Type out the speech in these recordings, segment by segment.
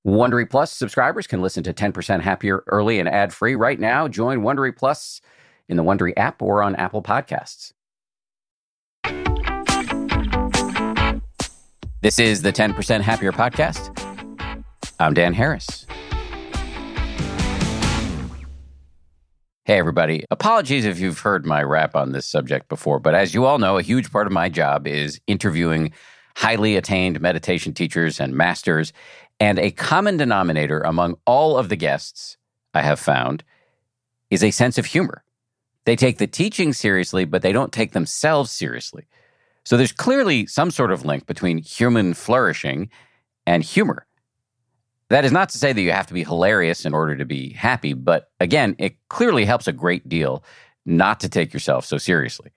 Wondery Plus subscribers can listen to 10% Happier early and ad-free right now. Join Wondery Plus in the Wondery app or on Apple Podcasts. This is the 10% Happier podcast. I'm Dan Harris. Hey, everybody. Apologies if you've heard my rap on this subject before, but as you all know, a huge part of my job is interviewing highly attained meditation teachers and masters. And a common denominator among all of the guests I have found is a sense of humor. They take the teaching seriously, but they don't take themselves seriously. So there's clearly some sort of link between human flourishing and humor. That is not to say that you have to be hilarious in order to be happy, but again, it clearly helps a great deal not to take yourself so seriously.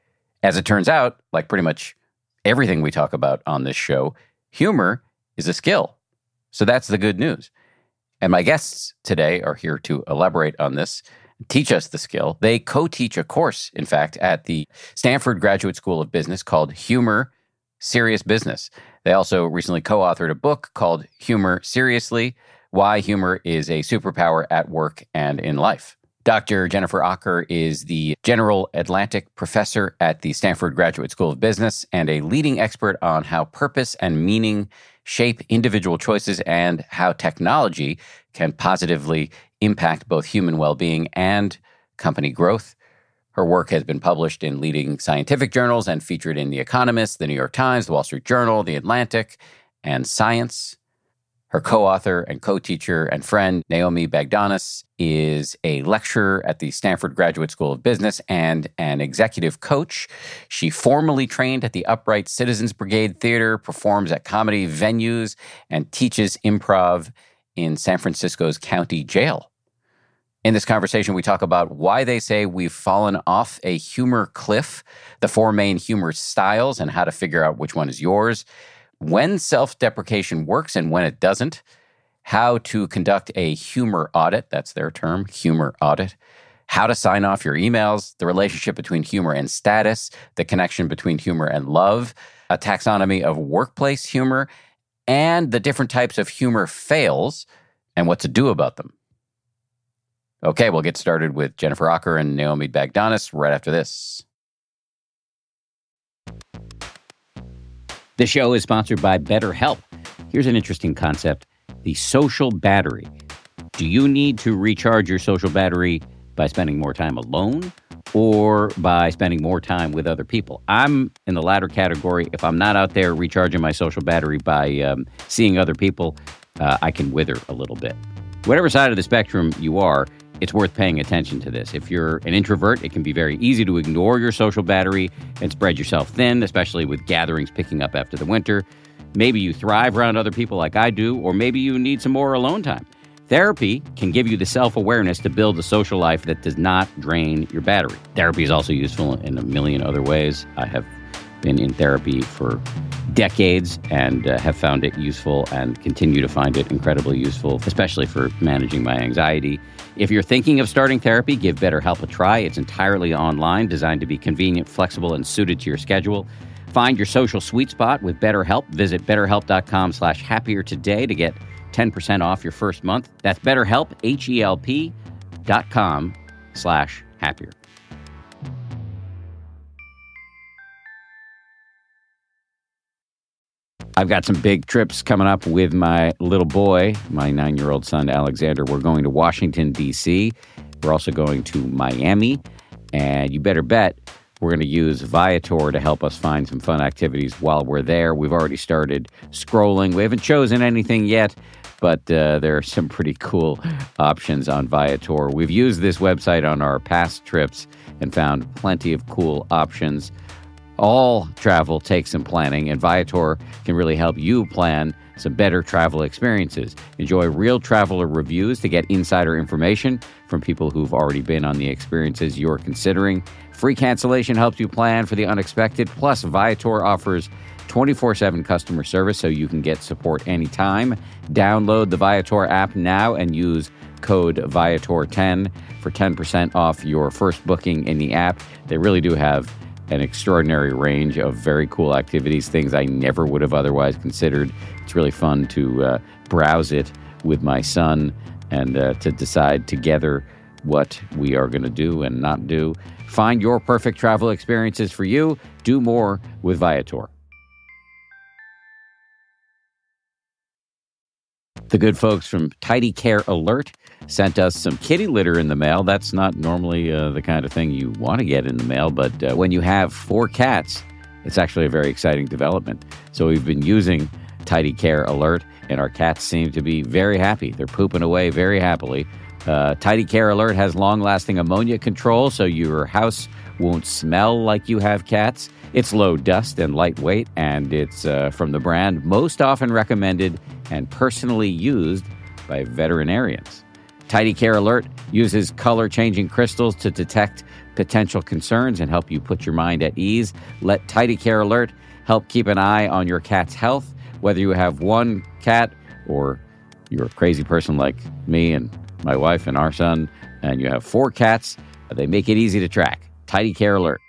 As it turns out, like pretty much everything we talk about on this show, humor is a skill. So that's the good news. And my guests today are here to elaborate on this, teach us the skill. They co-teach a course, in fact, at the Stanford Graduate School of Business called Humor, Serious Business. They also recently co-authored a book called Humor Seriously, Why Humor is a Superpower at Work and in Life. Dr. Jennifer Aaker is the General Atlantic Professor at the Stanford Graduate School of Business and a leading expert on how purpose and meaning shape individual choices and how technology can positively impact both human well-being and company growth. Her work has been published in leading scientific journals and featured in The Economist, The New York Times, The Wall Street Journal, The Atlantic, and Science. Her co-author and co-teacher and friend, Naomi Bagdonas, is a lecturer at the Stanford Graduate School of Business and an executive coach. She formerly trained at the Upright Citizens Brigade Theater, performs at comedy venues, and teaches improv in San Francisco's county jail. In this conversation, we talk about why they say we've fallen off a humor cliff, the four main humor styles, and how to figure out which one is yours, when self-deprecation works and when it doesn't, how to conduct a humor audit, that's their term, humor audit, how to sign off your emails, the relationship between humor and status, the connection between humor and love, a taxonomy of workplace humor, and the different types of humor fails and what to do about them. Okay, we'll get started with Jennifer Aaker and Naomi Bagdonas right after this. The show is sponsored by BetterHelp. Here's an interesting concept, the social battery. Do you need to recharge your social battery by spending more time alone or by spending more time with other people? I'm in the latter category. If I'm not out there recharging my social battery by seeing other people, I can wither a little bit. Whatever side of the spectrum you are, it's worth paying attention to this. If you're an introvert, it can be very easy to ignore your social battery and spread yourself thin, especially with gatherings picking up after the winter. Maybe you thrive around other people like I do, or maybe you need some more alone time. Therapy can give you the self-awareness to build a social life that does not drain your battery. Therapy is also useful in a million other ways. I have been in therapy for decades and have found it useful and continue to find it incredibly useful, especially for managing my anxiety. If you're thinking of starting therapy, give BetterHelp a try. It's entirely online, designed to be convenient, flexible, and suited to your schedule. Find your social sweet spot with BetterHelp. Visit BetterHelp.com/happier today to get 10% off your first month. That's BetterHelp, HELP.com/happier. I've got some big trips coming up with my little boy, my 9-year-old son, Alexander. We're going to Washington, D.C. We're also going to Miami. And you better bet we're going to use Viator to help us find some fun activities while we're there. We've already started scrolling. We haven't chosen anything yet, but there are some pretty cool options on Viator. We've used this website on our past trips and found plenty of cool options. All travel takes some planning, and Viator can really help you plan some better travel experiences. Enjoy real traveler reviews to get insider information from people who've already been on the experiences you're considering. Free cancellation helps you plan for the unexpected. Plus, Viator offers 24/7 customer service so you can get support anytime. Download the Viator app now and use code Viator10 for 10% off your first booking in the app. They really do have an extraordinary range of very cool activities, things I never would have otherwise considered. It's really fun to browse it with my son and to decide together what we are going to do and not do. Find your perfect travel experiences for you. Do more with Viator. The good folks from Tidy Care Alert sent us some kitty litter in the mail. That's not normally the kind of thing you want to get in the mail, but when you have 4 cats, it's actually a very exciting development. So we've been using Tidy Care Alert, and our cats seem to be very happy. They're pooping away very happily. Tidy Care Alert has long-lasting ammonia control, so your house won't smell like you have cats. It's low dust and lightweight, and it's from the brand most often recommended and personally used by veterinarians. Tidy Care Alert uses color-changing crystals to detect potential concerns and help you put your mind at ease. Let Tidy Care Alert help keep an eye on your cat's health, whether you have one cat or you're a crazy person like me and my wife and our son, and you have 4 cats. They make it easy to track. Tidy Care Alert.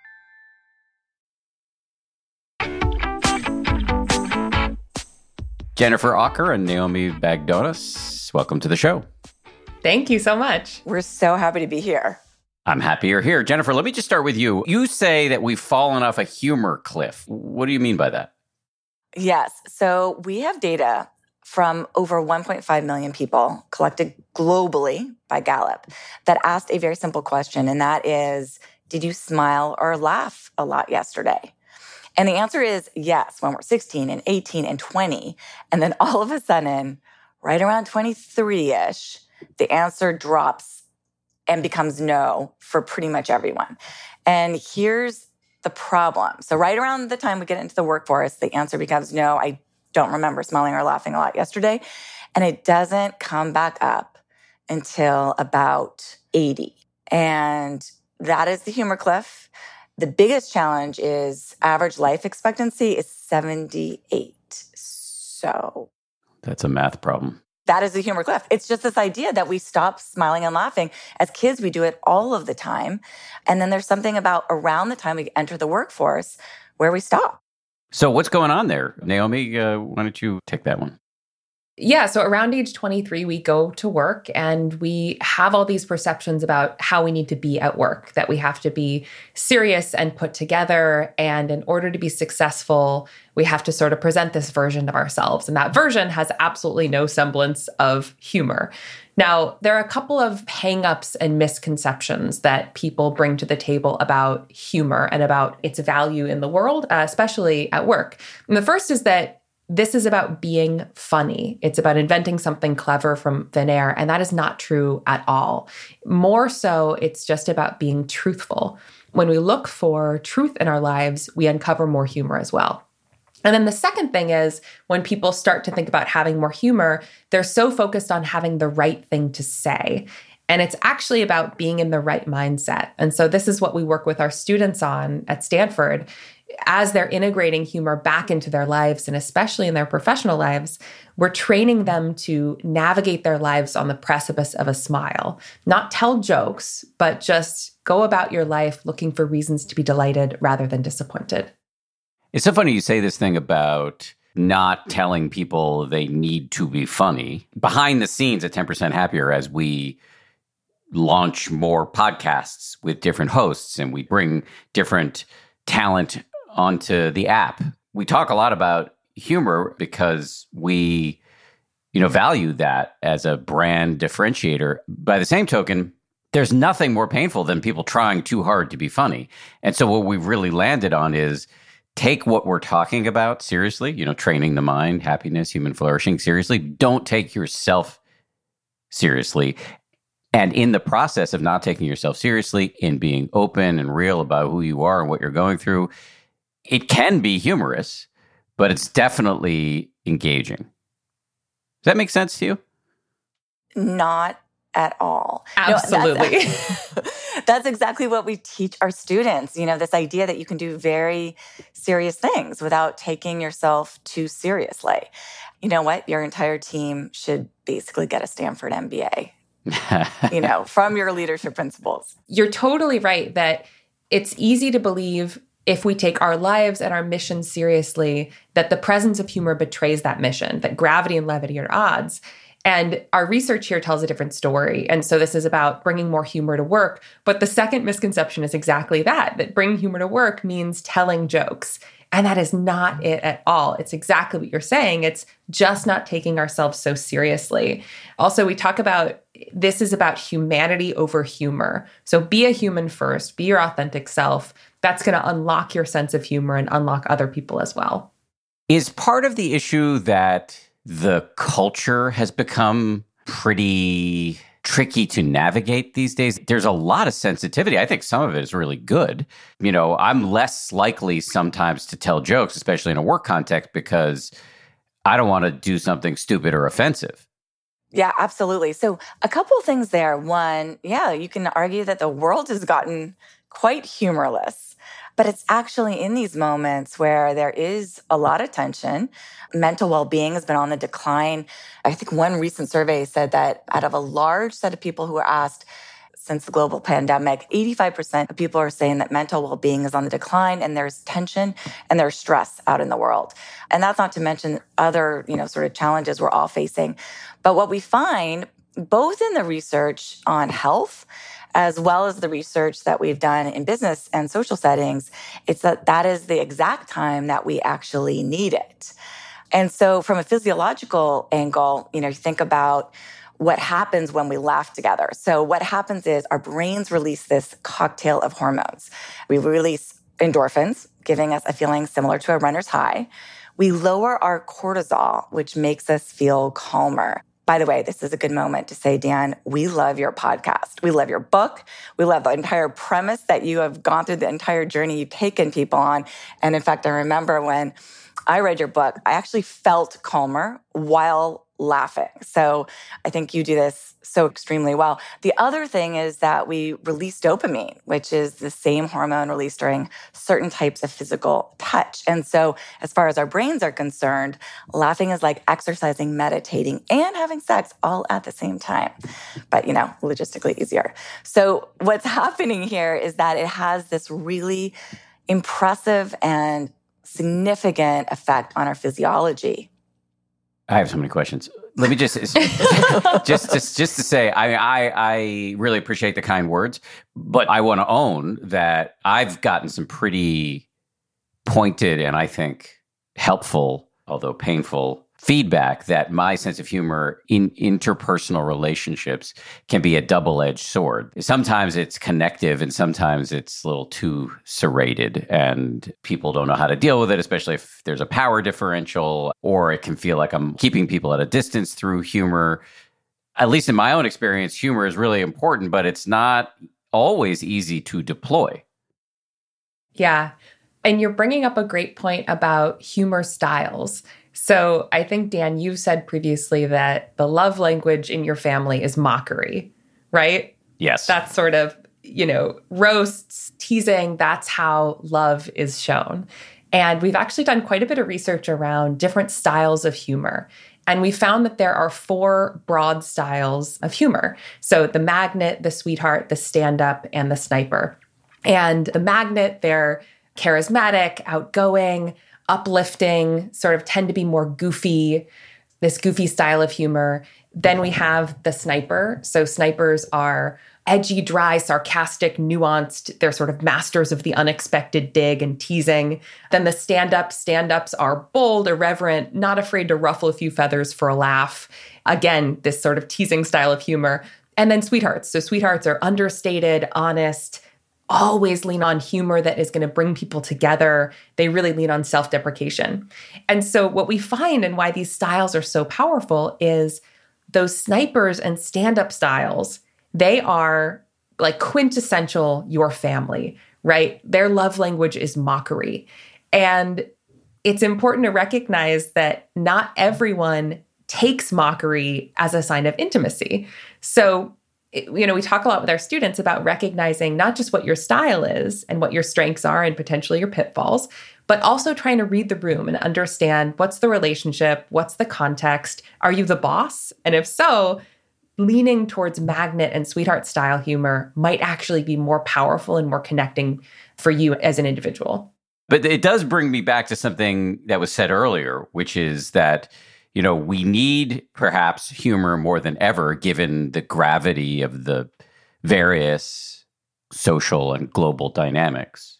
Jennifer Aaker and Naomi Bagdonas, welcome to the show. Thank you so much. We're so happy to be here. I'm happy you're here. Jennifer, let me just start with you. You say that we've fallen off a humor cliff. What do you mean by that? Yes. So we have data from over 1.5 million people collected globally by Gallup that asked a very simple question, and that is, did you smile or laugh a lot yesterday? And the answer is yes, when we're 16 and 18 and 20. And then all of a sudden, right around 23-ish, the answer drops and becomes no for pretty much everyone. And here's the problem. So right around the time we get into the workforce, the answer becomes no, I don't remember smiling or laughing a lot yesterday. And it doesn't come back up until about 80. And that is the humor cliff. The biggest challenge is average life expectancy is 78. So that's a math problem. That is the humor cliff. It's just this idea that we stop smiling and laughing. As kids, we do it all of the time. And then there's something about around the time we enter the workforce where we stop. So what's going on there? Naomi, why don't you take that one? Yeah, so around age 23, we go to work and we have all these perceptions about how we need to be at work, that we have to be serious and put together. And in order to be successful, we have to sort of present this version of ourselves. And that version has absolutely no semblance of humor. Now, there are a couple of hangups and misconceptions that people bring to the table about humor and about its value in the world, especially at work. And the first is that this is about being funny. It's about inventing something clever from thin air, and that is not true at all. More so, it's just about being truthful. When we look for truth in our lives, we uncover more humor as well. And then the second thing is when people start to think about having more humor, they're so focused on having the right thing to say. And it's actually about being in the right mindset. And so this is what we work with our students on at Stanford. As they're integrating humor back into their lives, and especially in their professional lives, we're training them to navigate their lives on the precipice of a smile. Not tell jokes, but just go about your life looking for reasons to be delighted rather than disappointed. It's so funny you say this thing about not telling people they need to be funny. Behind the scenes at 10% Happier, as we launch more podcasts with different hosts and we bring different talent onto the app, we talk a lot about humor because we, value that as a brand differentiator. By the same token, there's nothing more painful than people trying too hard to be funny. And so what we've really landed on is take what we're talking about seriously, training the mind, happiness, human flourishing seriously. Don't take yourself seriously. And in the process of not taking yourself seriously, in being open and real about who you are and what you're going through, it can be humorous, but it's definitely engaging. Does that make sense to you? Not at all. Absolutely. No, that's exactly what we teach our students. This idea that you can do very serious things without taking yourself too seriously. You know what? Your entire team should basically get a Stanford MBA, from your leadership principles. You're totally right that it's easy to believe, if we take our lives and our mission seriously, that the presence of humor betrays that mission, that gravity and levity are odds. And our research here tells a different story. And so this is about bringing more humor to work. But the second misconception is exactly that bringing humor to work means telling jokes. And that is not it at all. It's exactly what you're saying. It's just not taking ourselves so seriously. Also, we talk about this is about humanity over humor. So be a human first, be your authentic self. That's going to unlock your sense of humor and unlock other people as well. Is part of the issue that the culture has become pretty tricky to navigate these days? There's a lot of sensitivity. I think some of it is really good. You know, I'm less likely sometimes to tell jokes, especially in a work context, because I don't want to do something stupid or offensive. Yeah, absolutely. So a couple of things there. One, yeah, you can argue that the world has gotten quite humorless, but it's actually in these moments where there is a lot of tension. Mental well-being has been on the decline. I think one recent survey said that out of a large set of people who were asked since the global pandemic, 85% of people are saying that mental well-being is on the decline, and there's tension and there's stress out in the world. And that's not to mention other, sort of challenges we're all facing. But what we find, both in the research on health, as well as the research that we've done in business and social settings, it's that is the exact time that we actually need it. And so from a physiological angle, you think about what happens when we laugh together. So what happens is our brains release this cocktail of hormones. We release endorphins, giving us a feeling similar to a runner's high. We lower our cortisol, which makes us feel calmer. By the way, this is a good moment to say, Dan, we love your podcast. We love your book. We love the entire premise that you have gone through, the entire journey you've taken people on. And in fact, I remember when I read your book, I actually felt calmer while laughing. So I think you do this so extremely well. The other thing is that we release dopamine, which is the same hormone released during certain types of physical touch. And so as far as our brains are concerned, laughing is like exercising, meditating, and having sex all at the same time. But, logistically easier. So what's happening here is that it has this really impressive and significant effect on our physiology. I have so many questions. Let me just to say, I really appreciate the kind words, but I want to own that I've gotten some pretty pointed and I think helpful, although painful, feedback that my sense of humor in interpersonal relationships can be a double-edged sword. Sometimes it's connective and sometimes it's a little too serrated and people don't know how to deal with it, especially if there's a power differential, or it can feel like I'm keeping people at a distance through humor. At least in my own experience, humor is really important, but it's not always easy to deploy. Yeah. And you're bringing up a great point about humor styles. So I think, Dan, you've said previously that the love language in your family is mockery, right? Yes. That's sort of, roasts, teasing, that's how love is shown. And we've actually done quite a bit of research around different styles of humor. And we found that there are 4 broad styles of humor. So the magnet, the sweetheart, the stand-up, and the sniper. And the magnet, they're charismatic, outgoing, uplifting, sort of tend to be more goofy, this goofy style of humor. Then we have the sniper. So snipers are edgy, dry, sarcastic, nuanced. They're sort of masters of the unexpected dig and teasing. Then the stand-ups are bold, irreverent, not afraid to ruffle a few feathers for a laugh. Again, this sort of teasing style of humor. And then sweethearts. So sweethearts are understated, honest, always lean on humor that is going to bring people together. They really lean on self-deprecation. And so what we find and why these styles are so powerful is those snipers and stand-up styles, they are like quintessential your family, right? Their love language is mockery. And it's important to recognize that not everyone takes mockery as a sign of intimacy. So we talk a lot with our students about recognizing not just what your style is and what your strengths are and potentially your pitfalls, but also trying to read the room and understand what's the relationship, what's the context, are you the boss? And if so, leaning towards magnet and sweetheart style humor might actually be more powerful and more connecting for you as an individual. But it does bring me back to something that was said earlier, which is that, we need perhaps humor more than ever, given the gravity of the various social and global dynamics.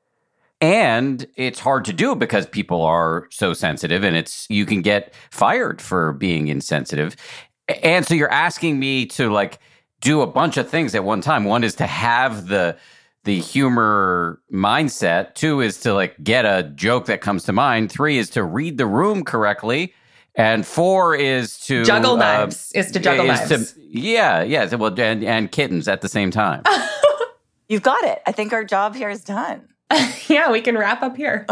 And it's hard to do because people are so sensitive, and you can get fired for being insensitive. And so you're asking me to do a bunch of things at one time. One is to have the humor mindset. Two is to get a joke that comes to mind. Three is to read the room correctly. And four is to juggle knives. Knives. Well, and kittens at the same time. You've got it. I think our job here is done. Yeah, we can wrap up here.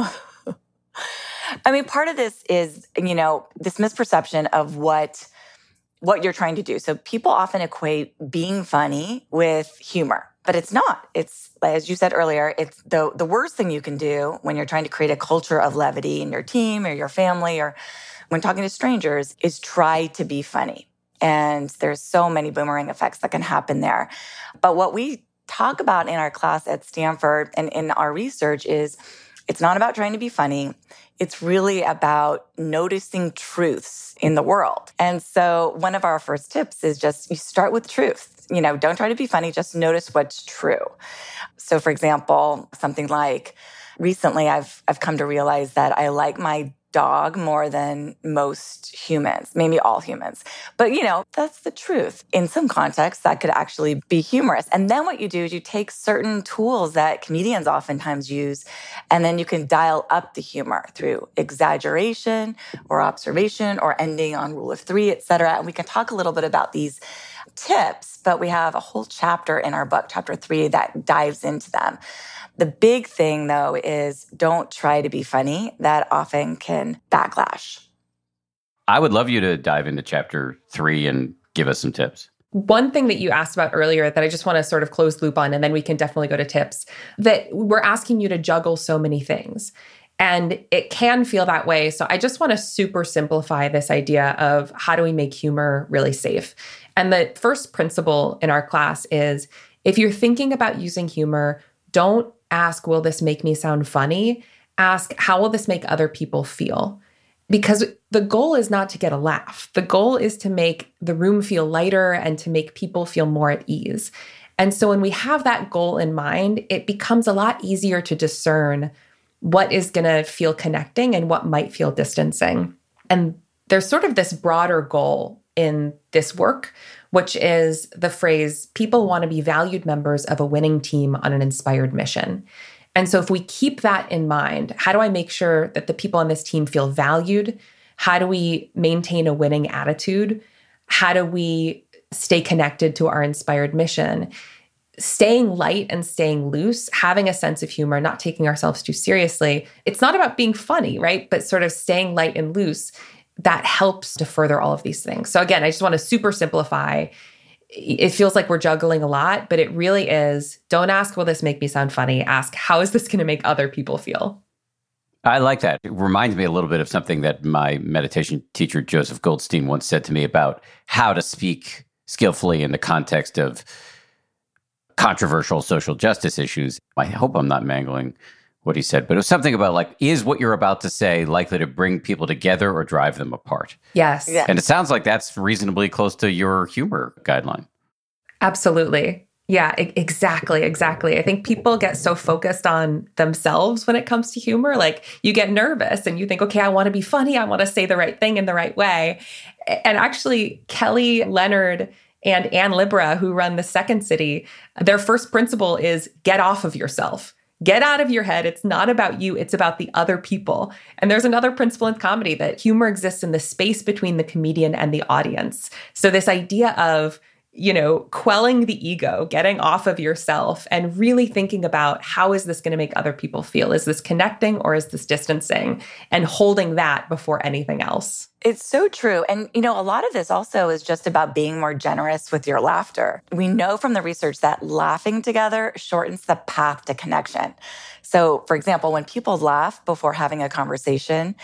I mean, part of this is, this misperception of what you're trying to do. So people often equate being funny with humor, but it's not. It's, as you said earlier, it's the worst thing you can do when you're trying to create a culture of levity in your team or your family or when talking to strangers is try to be funny. And there's so many boomerang effects that can happen there. But what we talk about in our class at Stanford and in our research is it's not about trying to be funny. It's really about noticing truths in the world. And so one of our first tips is just you start with truth. Don't try to be funny, just notice what's true. So for example, something like recently I've come to realize that I like my dog more than most humans, maybe all humans. But, that's the truth. In some contexts, that could actually be humorous. And then what you do is you take certain tools that comedians oftentimes use, and then you can dial up the humor through exaggeration or observation or ending on rule of three, et cetera. And we can talk a little bit about these tips, but we have a whole chapter in our book, chapter 3, that dives into them. The big thing, though, is don't try to be funny. That often can backlash. I would love you to dive into chapter 3 and give us some tips. One thing that you asked about earlier that I just want to sort of close loop on, and then we can definitely go to tips, that we're asking you to juggle so many things. And it can feel that way. So I just want to super simplify this idea of how do we make humor really safe? And the first principle in our class is if you're thinking about using humor, don't ask, will this make me sound funny? Ask, how will this make other people feel? Because the goal is not to get a laugh. The goal is to make the room feel lighter and to make people feel more at ease. And so when we have that goal in mind, it becomes a lot easier to discern what is going to feel connecting and what might feel distancing. And there's sort of this broader goal in this work, which is the phrase, people want to be valued members of a winning team on an inspired mission. And so if we keep that in mind, how do I make sure that the people on this team feel valued? How do we maintain a winning attitude? How do we stay connected to our inspired mission? Staying light and staying loose, having a sense of humor, not taking ourselves too seriously. It's not about being funny, right? But sort of staying light and loose, that helps to further all of these things. So again, I just want to super simplify. It feels like we're juggling a lot, but it really is, don't ask, will this make me sound funny? Ask, how is this going to make other people feel? I like that. It reminds me a little bit of something that my meditation teacher, Joseph Goldstein, once said to me about how to speak skillfully in the context of controversial social justice issues. I hope I'm not mangling what he said, but it was something about is what you're about to say likely to bring people together or drive them apart? Yes. Yeah. And it sounds like that's reasonably close to your humor guideline. Absolutely. Yeah, exactly. I think people get so focused on themselves when it comes to humor. You get nervous and you think, okay, I want to be funny. I want to say the right thing in the right way. And actually, Kelly Leonard and Ann Libra, who run the Second City, their first principle is get off of yourself. Get out of your head. It's not about you. It's about the other people. And there's another principle in comedy that humor exists in the space between the comedian and the audience. So this idea of, quelling the ego, getting off of yourself and really thinking about how is this going to make other people feel? Is this connecting or is this distancing? And holding that before anything else. It's so true. And, a lot of this also is just about being more generous with your laughter. We know from the research that laughing together shortens the path to connection. So, for example, when people laugh before having a conversation,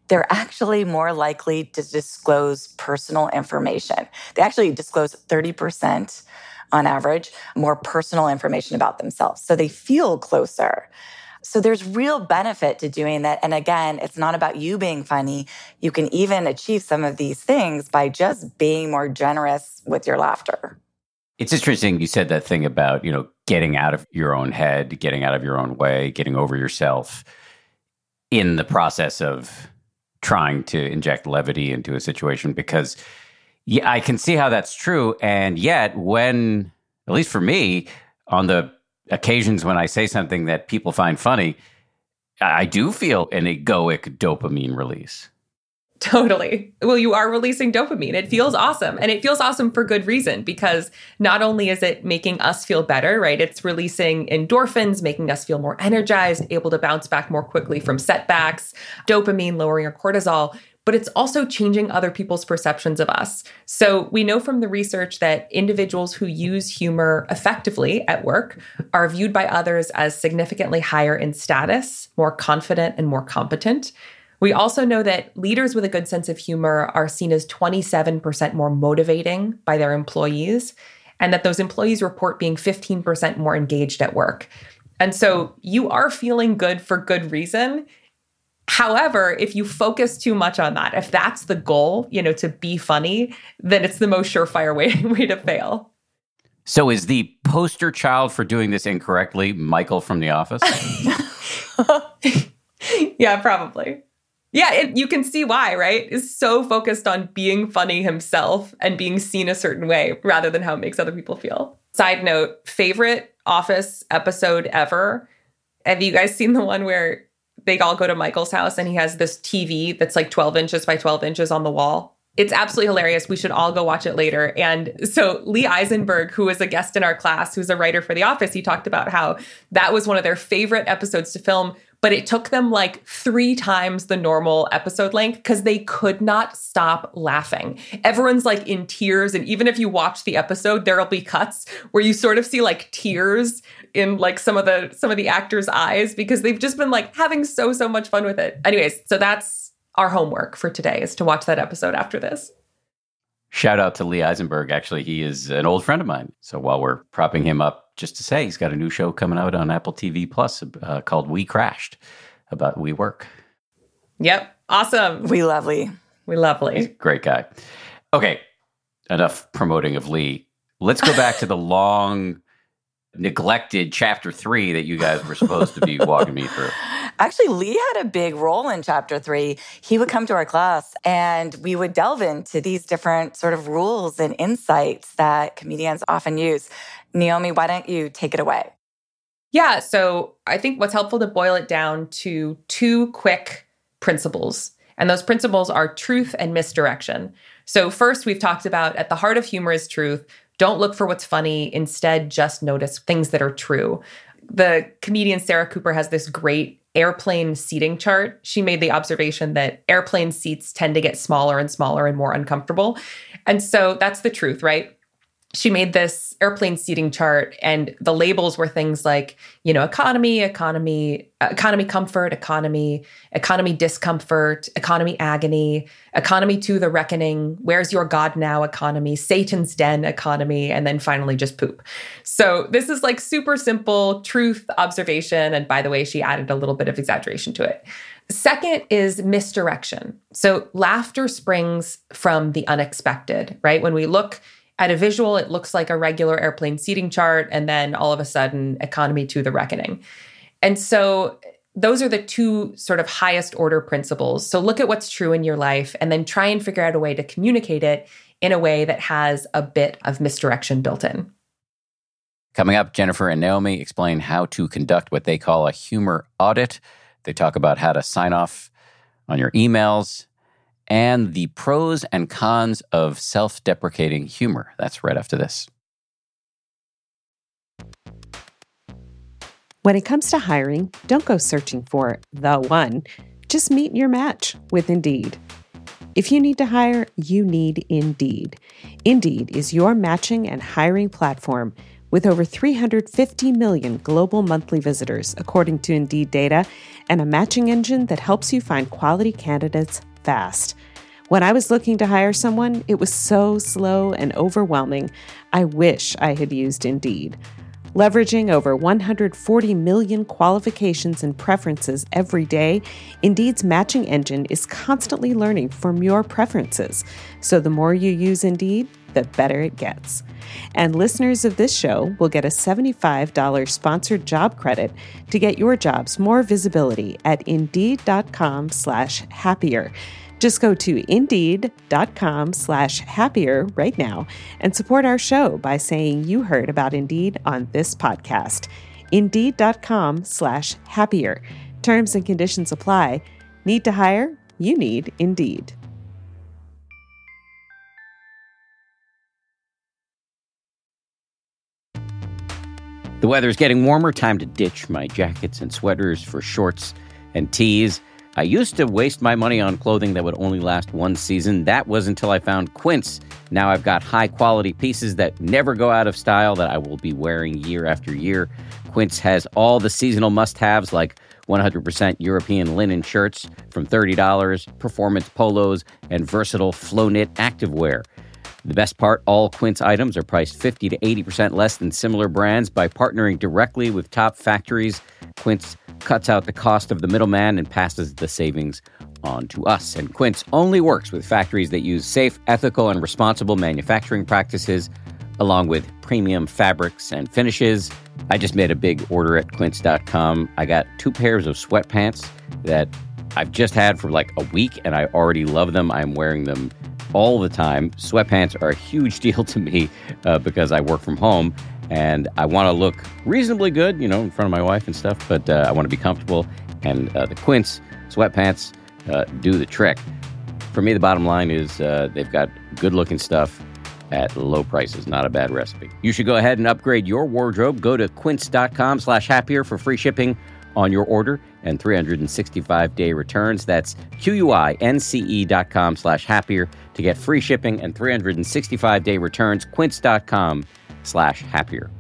they're actually more likely to disclose personal information. They actually disclose 30% on average more personal information about themselves. So they feel closer. So there's real benefit to doing that. And again, it's not about you being funny. You can even achieve some of these things by just being more generous with your laughter. It's interesting you said that thing about, getting out of your own head, getting out of your own way, getting over yourself in the process of trying to inject levity into a situation, because I can see how that's true. And yet when, at least for me, on the occasions when I say something that people find funny, I do feel an egoic dopamine release. Totally. Well, you are releasing dopamine. It feels awesome. And it feels awesome for good reason, because not only is it making us feel better, right? It's releasing endorphins, making us feel more energized, able to bounce back more quickly from setbacks, dopamine, lowering our cortisol, but it's also changing other people's perceptions of us. So we know from the research that individuals who use humor effectively at work are viewed by others as significantly higher in status, more confident, and more competent. We also know that leaders with a good sense of humor are seen as 27% more motivating by their employees, and that those employees report being 15% more engaged at work. And so you are feeling good for good reason. However, if you focus too much on that, if that's the goal, to be funny, then it's the most surefire way to fail. So is the poster child for doing this incorrectly Michael from The Office? Yeah, probably. Yeah, you can see why, right? Is so focused on being funny himself and being seen a certain way rather than how it makes other people feel. Side note, favorite Office episode ever. Have you guys seen the one where they all go to Michael's house and he has this TV that's like 12 inches by 12 inches on the wall? It's absolutely hilarious. We should all go watch it later. And so Lee Eisenberg, who was a guest in our class, who's a writer for The Office, he talked about how that was one of their favorite episodes to film, but it took them like 3 times the normal episode length because they could not stop laughing. Everyone's like in tears. And even if you watch the episode, there'll be cuts where you sort of see like tears in like some of the actors' eyes because they've just been like having so much fun with it. Anyways, so that's our homework for today, is to watch that episode after this. Shout out to Lee Eisenberg. Actually, he is an old friend of mine. So while we're propping him up, just to say, he's got a new show coming out on Apple TV Plus called We Crashed, about WeWork. Yep. Awesome. We love Lee. We love Lee. He's a great guy. Okay. Enough promoting of Lee. Let's go back to the long neglected chapter 3 that you guys were supposed to be walking me through. Actually, Lee had a big role in chapter 3. He would come to our class and we would delve into these different sort of rules and insights that comedians often use. Naomi, why don't you take it away? Yeah, so I think what's helpful to boil it down to 2 quick principles. And those principles are truth and misdirection. So first, we've talked about at the heart of humor is truth. Don't look for what's funny. Instead, just notice things that are true. The comedian Sarah Cooper has this great airplane seating chart. She made the observation that airplane seats tend to get smaller and smaller and more uncomfortable. And so that's the truth, right? She made this airplane seating chart, and the labels were things like, economy comfort, economy discomfort, economy agony, economy to the reckoning, where's your God now economy, Satan's den economy, and then finally just poop. So this is like super simple truth observation. And by the way, she added a little bit of exaggeration to it. Second is misdirection. So laughter springs from the unexpected, right? When we look at a visual, it looks like a regular airplane seating chart, and then all of a sudden, economy to the reckoning. And so those are the 2 sort of highest order principles. So look at what's true in your life and then try and figure out a way to communicate it in a way that has a bit of misdirection built in. Coming up, Jennifer and Naomi explain how to conduct what they call a humor audit. They talk about how to sign off on your emails and the pros and cons of self-deprecating humor. That's right after this. When it comes to hiring, don't go searching for the one. Just meet your match with Indeed. If you need to hire, you need Indeed. Indeed is your matching and hiring platform With over 350 million global monthly visitors, according to Indeed data, and a matching engine that helps you find quality candidates fast. When I was looking to hire someone, it was so slow and overwhelming. I wish I had used Indeed. Leveraging over 140 million qualifications and preferences every day, Indeed's matching engine is constantly learning from your preferences. So the more you use Indeed, the better it gets. And listeners of this show will get a $75 sponsored job credit to get your jobs more visibility at Indeed.com/happier. Just go to Indeed.com/happier right now and support our show by saying you heard about Indeed on this podcast. Indeed.com/happier. Terms and conditions apply. Need to hire? You need Indeed. The weather's getting warmer. Time to ditch my jackets and sweaters for shorts and tees. I used to waste my money on clothing that would only last one season. That was until I found Quince. Now I've got high-quality pieces that never go out of style that I will be wearing year after year. Quince has all the seasonal must-haves like 100% European linen shirts from $30, performance polos, and versatile flow-knit activewear. The best part, all Quince items are priced 50 to 80% less than similar brands. By partnering directly with top factories, Quince cuts out the cost of the middleman and passes the savings on to us. And Quince only works with factories that use safe, ethical, and responsible manufacturing practices, along with premium fabrics and finishes. I just made a big order at Quince.com. I got 2 pairs of sweatpants that I've just had for like a week, and I already love them. I'm wearing them all the time. Sweatpants are a huge deal to me because I work from home and I want to look reasonably good, in front of my wife and stuff, but I want to be comfortable. And the Quince sweatpants do the trick. For me, the bottom line is they've got good looking stuff at low prices. Not a bad recipe. You should go ahead and upgrade your wardrobe. Go to quince.com/happier for free shipping on your order and 365-day returns. That's QUINCE.com/happier to get free shipping and 365-day returns. Quince.com/happier.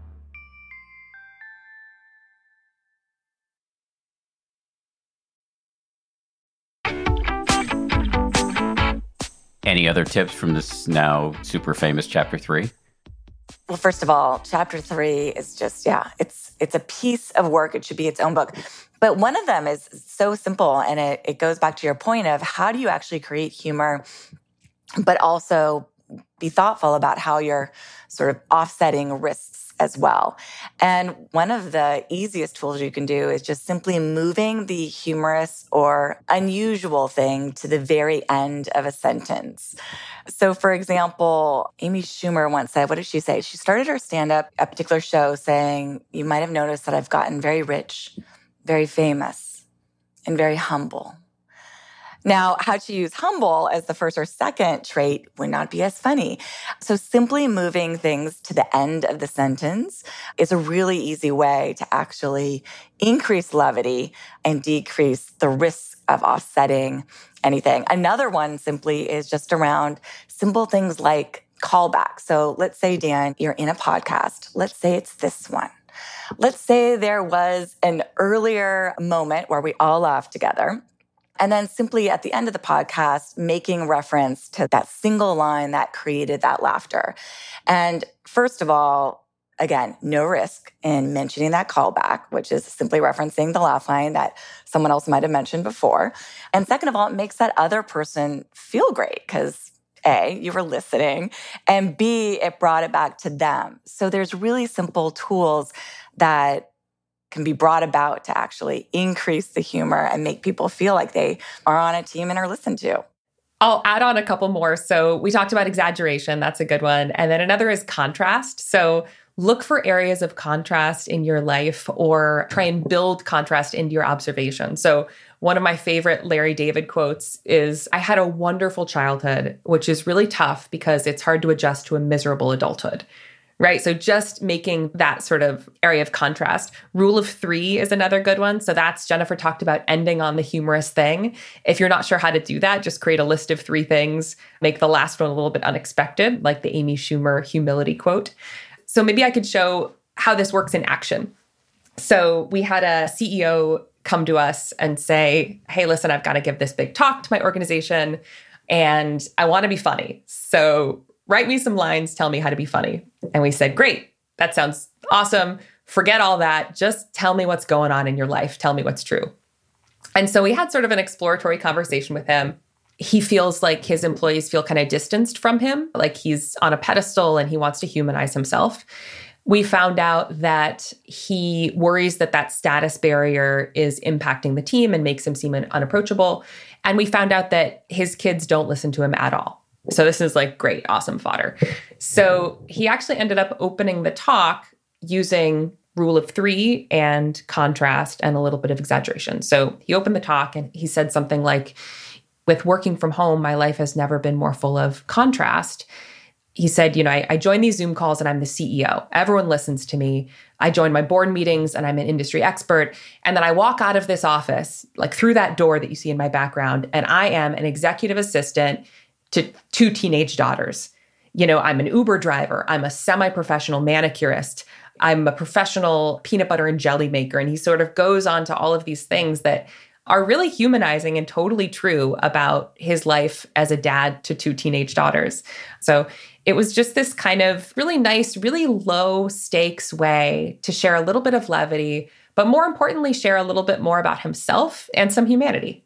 Any other tips from this now super famous chapter 3? Well, first of all, chapter 3 is just, it's a piece of work. It should be its own book. But one of them is so simple, and it goes back to your point of how do you actually create humor, but also be thoughtful about how you're sort of offsetting risks as well. And one of the easiest tools you can do is just simply moving the humorous or unusual thing to the very end of a sentence. So, for example, Amy Schumer once said, what did she say? She started her stand-up, a particular show, saying, "You might have noticed that I've gotten very rich, very famous, and very humble." Now, how to use humble as the first or second trait would not be as funny. So simply moving things to the end of the sentence is a really easy way to actually increase levity and decrease the risk of offsetting anything. Another one simply is just around simple things like callback. So let's say, Dan, you're in a podcast. Let's say it's this one. Let's say there was an earlier moment where we all laughed together. And then simply at the end of the podcast, making reference to that single line that created that laughter. And first of all, again, no risk in mentioning that callback, which is simply referencing the laugh line that someone else might have mentioned before. And second of all, it makes that other person feel great because A, you were listening, and B, it brought it back to them. So there's really simple tools that can be brought about to actually increase the humor and make people feel like they are on a team and are listened to. I'll add on a couple more. So we talked about exaggeration. That's a good one. And then another is contrast. So look for areas of contrast in your life or try and build contrast into your observation. So one of my favorite Larry David quotes is, "I had a wonderful childhood, which is really tough because it's hard to adjust to a miserable adulthood." Right? So just making that sort of area of contrast. Rule of 3 is another good one. So that's, Jennifer talked about ending on the humorous thing. If you're not sure how to do that, just create a list of 3 things. Make the last one a little bit unexpected, like the Amy Schumer humility quote. So maybe I could show how this works in action. So we had a CEO come to us and say, hey, listen, I've got to give this big talk to my organization and I want to be funny. So write me some lines, tell me how to be funny. And we said, great, that sounds awesome. Forget all that. Just tell me what's going on in your life. Tell me what's true. And so we had sort of an exploratory conversation with him. He feels like his employees feel kind of distanced from him, like he's on a pedestal and he wants to humanize himself. We found out that he worries that that status barrier is impacting the team and makes him seem unapproachable. And we found out that his kids don't listen to him at all. So this is like great, awesome fodder. So he actually ended up opening the talk using rule of three and contrast and a little bit of exaggeration. So he opened the talk and he said something like, with working from home, my life has never been more full of contrast. He said, I join these Zoom calls and I'm the CEO. Everyone listens to me. I join my board meetings and I'm an industry expert. And then I walk out of this office, like through that door that you see in my background, and I am an executive assistant to 2 teenage daughters. I'm an Uber driver. I'm a semi-professional manicurist. I'm a professional peanut butter and jelly maker. And he sort of goes on to all of these things that are really humanizing and totally true about his life as a dad to 2 teenage daughters. So it was just this kind of really nice, really low stakes way to share a little bit of levity, but more importantly, share a little bit more about himself and some humanity.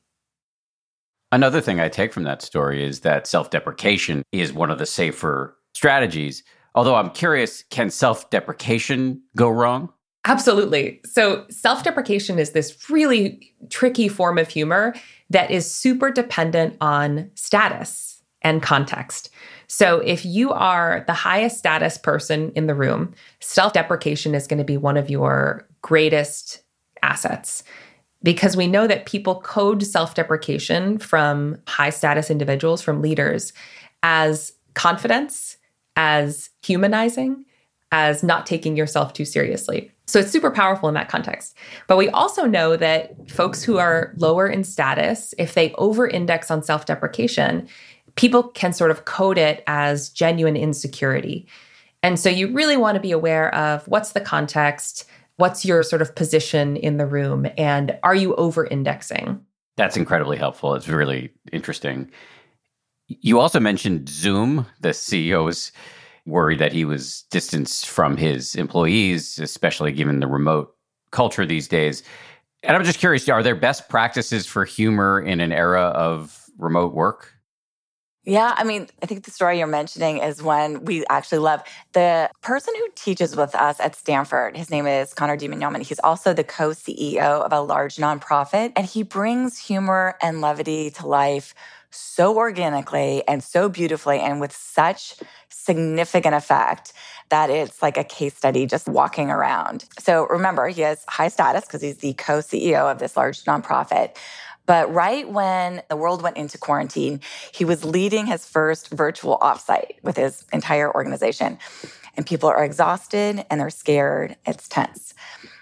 Another thing I take from that story is that self-deprecation is one of the safer strategies. Although I'm curious, can self-deprecation go wrong? Absolutely. So self-deprecation is this really tricky form of humor that is super dependent on status and context. So if you are the highest status person in the room, self-deprecation is going to be one of your greatest assets, because we know that people code self-deprecation from high status individuals, from leaders, as confidence, as humanizing, as not taking yourself too seriously. So it's super powerful in that context. But we also know that folks who are lower in status, if they over-index on self-deprecation, people can sort of code it as genuine insecurity. And so you really want to be aware of what's the context, what's your sort of position in the room, and are you over-indexing? That's incredibly helpful. It's really interesting. You also mentioned Zoom. The CEO was worried that he was distanced from his employees, especially given the remote culture these days. And I'm just curious, are there best practices for humor in an era of remote work? Yeah, I think the story you're mentioning is one we actually love. The person who teaches with us at Stanford, his name is Connor DiMignomen. He's also the co-CEO of a large nonprofit, and he brings humor and levity to life so organically and so beautifully and with such significant effect that it's like a case study just walking around. So remember, he has high status because he's the co-CEO of this large nonprofit. But right when the world went into quarantine, he was leading his first virtual offsite with his entire organization. And people are exhausted and they're scared. It's tense.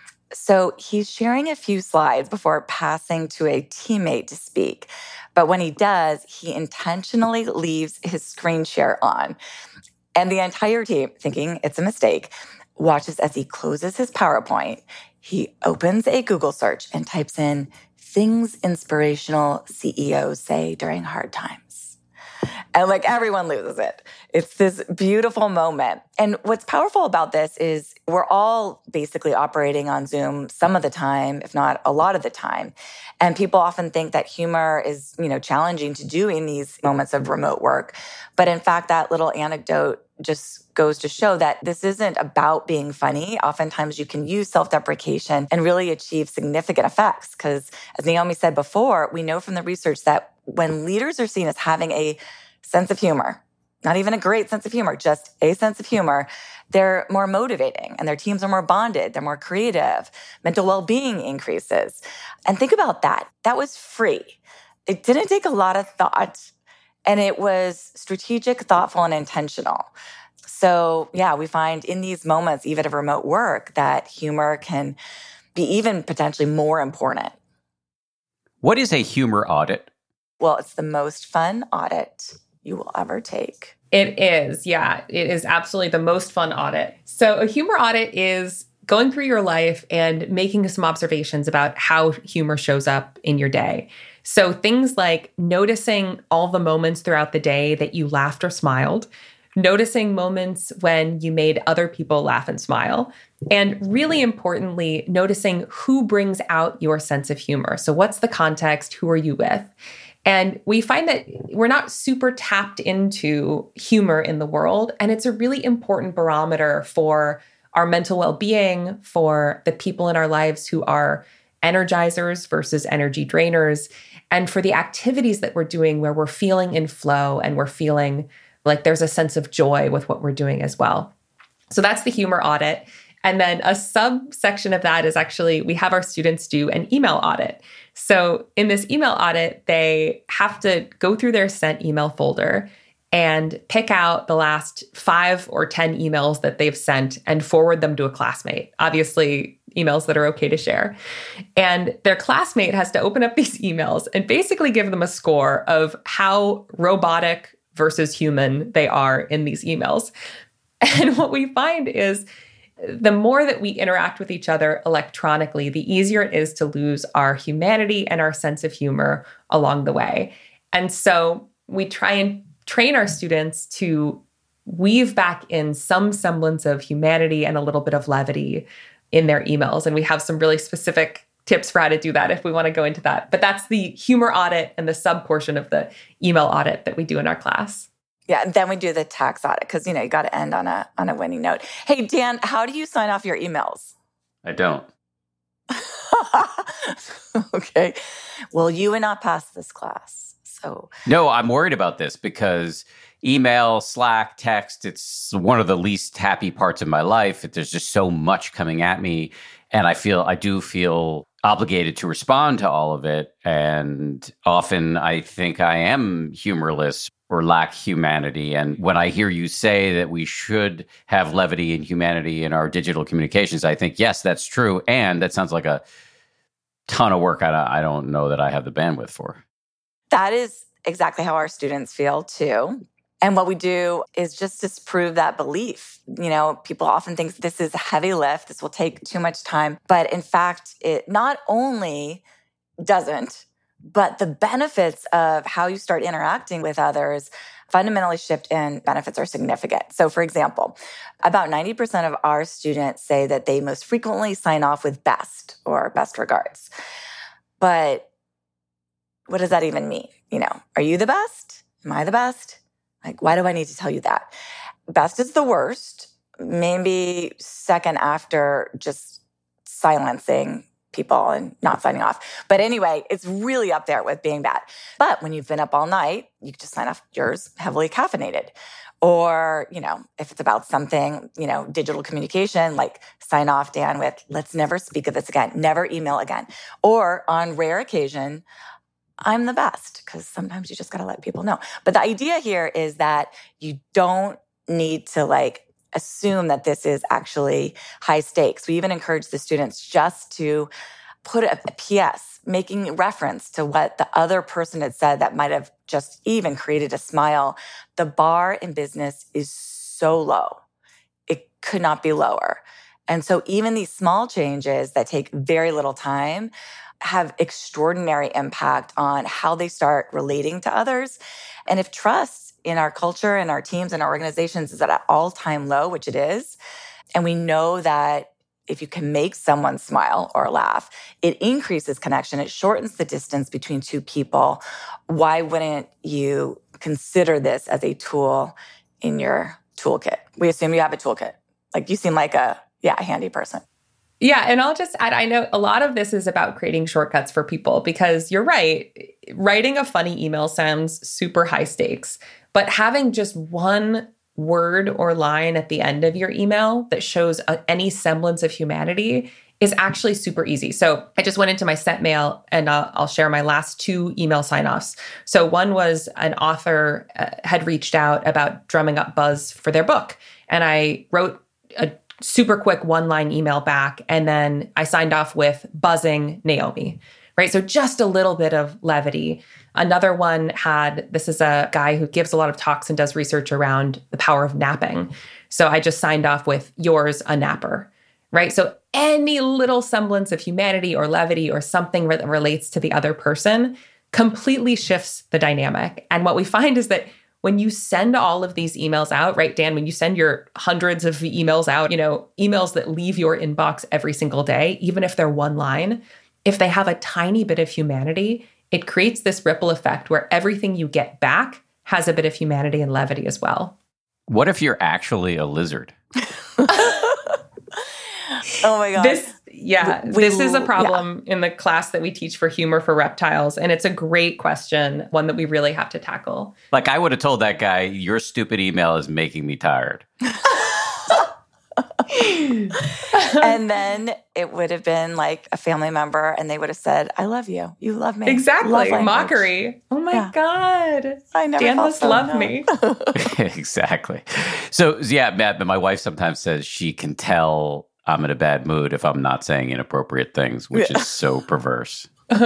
So he's sharing a few slides before passing to a teammate to speak. But when he does, he intentionally leaves his screen share on. And the entire team, thinking it's a mistake, watches as he closes his PowerPoint. He opens a Google search and types in things inspirational CEOs say during hard times. And everyone loses it. It's this beautiful moment. And what's powerful about this is we're all basically operating on Zoom some of the time, if not a lot of the time. And people often think that humor is, challenging to do in these moments of remote work. But in fact, that little anecdote just goes to show that this isn't about being funny. Oftentimes you can use self-deprecation and really achieve significant effects. Because as Naomi said before, we know from the research that when leaders are seen as having a sense of humor, not even a great sense of humor, just a sense of humor, they're more motivating and their teams are more bonded. They're more creative. Mental well-being increases. And think about that. That was free. It didn't take a lot of thought. And it was strategic, thoughtful, and intentional. So, yeah, we find in these moments, even of remote work, that humor can be even potentially more important. What is a humor audit? Well, it's the most fun audit you will ever take. It is. Yeah, it is absolutely the most fun audit. So a humor audit is going through your life and making some observations about how humor shows up in your day. So things like noticing all the moments throughout the day that you laughed or smiled, noticing moments when you made other people laugh and smile, and really importantly, noticing who brings out your sense of humor. So what's the context? Who are you with? And we find that we're not super tapped into humor in the world. And it's a really important barometer for our mental well-being, for the people in our lives who are energizers versus energy drainers, and for the activities that we're doing where we're feeling in flow and we're feeling like there's a sense of joy with what we're doing as well. So that's the humor audit. And then a subsection of that is actually, we have our students do an email audit. So in this email audit, they have to go through their sent email folder and pick out the last 5 or 10 emails that they've sent and forward them to a classmate. Obviously, emails that are okay to share. And their classmate has to open up these emails and basically give them a score of how robotic versus human they are in these emails. And what we find is the more that we interact with each other electronically, the easier it is to lose our humanity and our sense of humor along the way. And so we try and train our students to weave back in some semblance of humanity and a little bit of levity in their emails. And we have some really specific tips for how to do that if we want to go into that. But that's the humor audit and the sub portion of the email audit that we do in our class. Yeah, and then we do the tax audit because, you got to end on a winning note. Hey, Dan, how do you sign off your emails? I don't. Okay. Well, you would not pass this class. So No, I'm worried about this because email, Slack, text, it's one of the least happy parts of my life. There's just so much coming at me. And I do feel obligated to respond to all of it. And often I think I am humorless or lack humanity. And when I hear you say that we should have levity and humanity in our digital communications, I think, yes, that's true. And that sounds like a ton of work I don't know that I have the bandwidth for. that is exactly how our students feel too. And what we do is just disprove that belief. People often think this is a heavy lift, this will take too much time. But in fact, it not only doesn't, but the benefits of how you start interacting with others fundamentally shift and benefits are significant. So for example, about 90% of our students say that they most frequently sign off with best or best regards. But what does that even mean? Are you the best? Am I the best? Like, why do I need to tell you that? Best is the worst, maybe second after just silencing people and not signing off. But anyway, it's really up there with being bad. But when you've been up all night, you can just sign off yours heavily caffeinated. Or, if it's about something, digital communication, like sign off, Dan, with let's never speak of this again, never email again. Or on rare occasion, I'm the best, because sometimes you just got to let people know. But the idea here is that you don't need to assume that this is actually high stakes. We even encourage the students just to put a PS, making reference to what the other person had said that might have just even created a smile. The bar in business is so low. It could not be lower. And so even these small changes that take very little time have extraordinary impact on how they start relating to others. And if trust in our culture and our teams and our organizations is at an all-time low, which it is, and we know that if you can make someone smile or laugh, it increases connection, it shortens the distance between two people, why wouldn't you consider this as a tool in your toolkit? We assume you have a toolkit. You seem like a handy person. Yeah, and I'll just add, I know a lot of this is about creating shortcuts for people because you're right. Writing a funny email sounds super high stakes, but having just one word or line at the end of your email that shows any semblance of humanity is actually super easy. So I just went into my sent mail and I'll share my last 2 email sign-offs. So one was an author had reached out about drumming up buzz for their book. And I wrote a super quick 1-line email back. And then I signed off with buzzing Naomi, right? So just a little bit of levity. Another one this is a guy who gives a lot of talks and does research around the power of napping. So I just signed off with yours, a napper, right? So any little semblance of humanity or levity or something that relates to the other person completely shifts the dynamic. And what we find is that when you send all of these emails out, right, Dan, when you send your hundreds of emails out, emails that leave your inbox every single day, even if they're one line, if they have a tiny bit of humanity, it creates this ripple effect where everything you get back has a bit of humanity and levity as well. What if you're actually a lizard? Oh my God. This is a problem in the class that we teach for humor for reptiles. And it's a great question, one that we really have to tackle. Like I would have told that guy, your stupid email is making me tired. And then it would have been like a family member and they would have said, I love you. You love me. Exactly. Mockery. Oh my God. I never Dan felt must so love me. Exactly. So yeah, Matt, but my wife sometimes says she can tell I'm in a bad mood if I'm not saying inappropriate things, which is so perverse.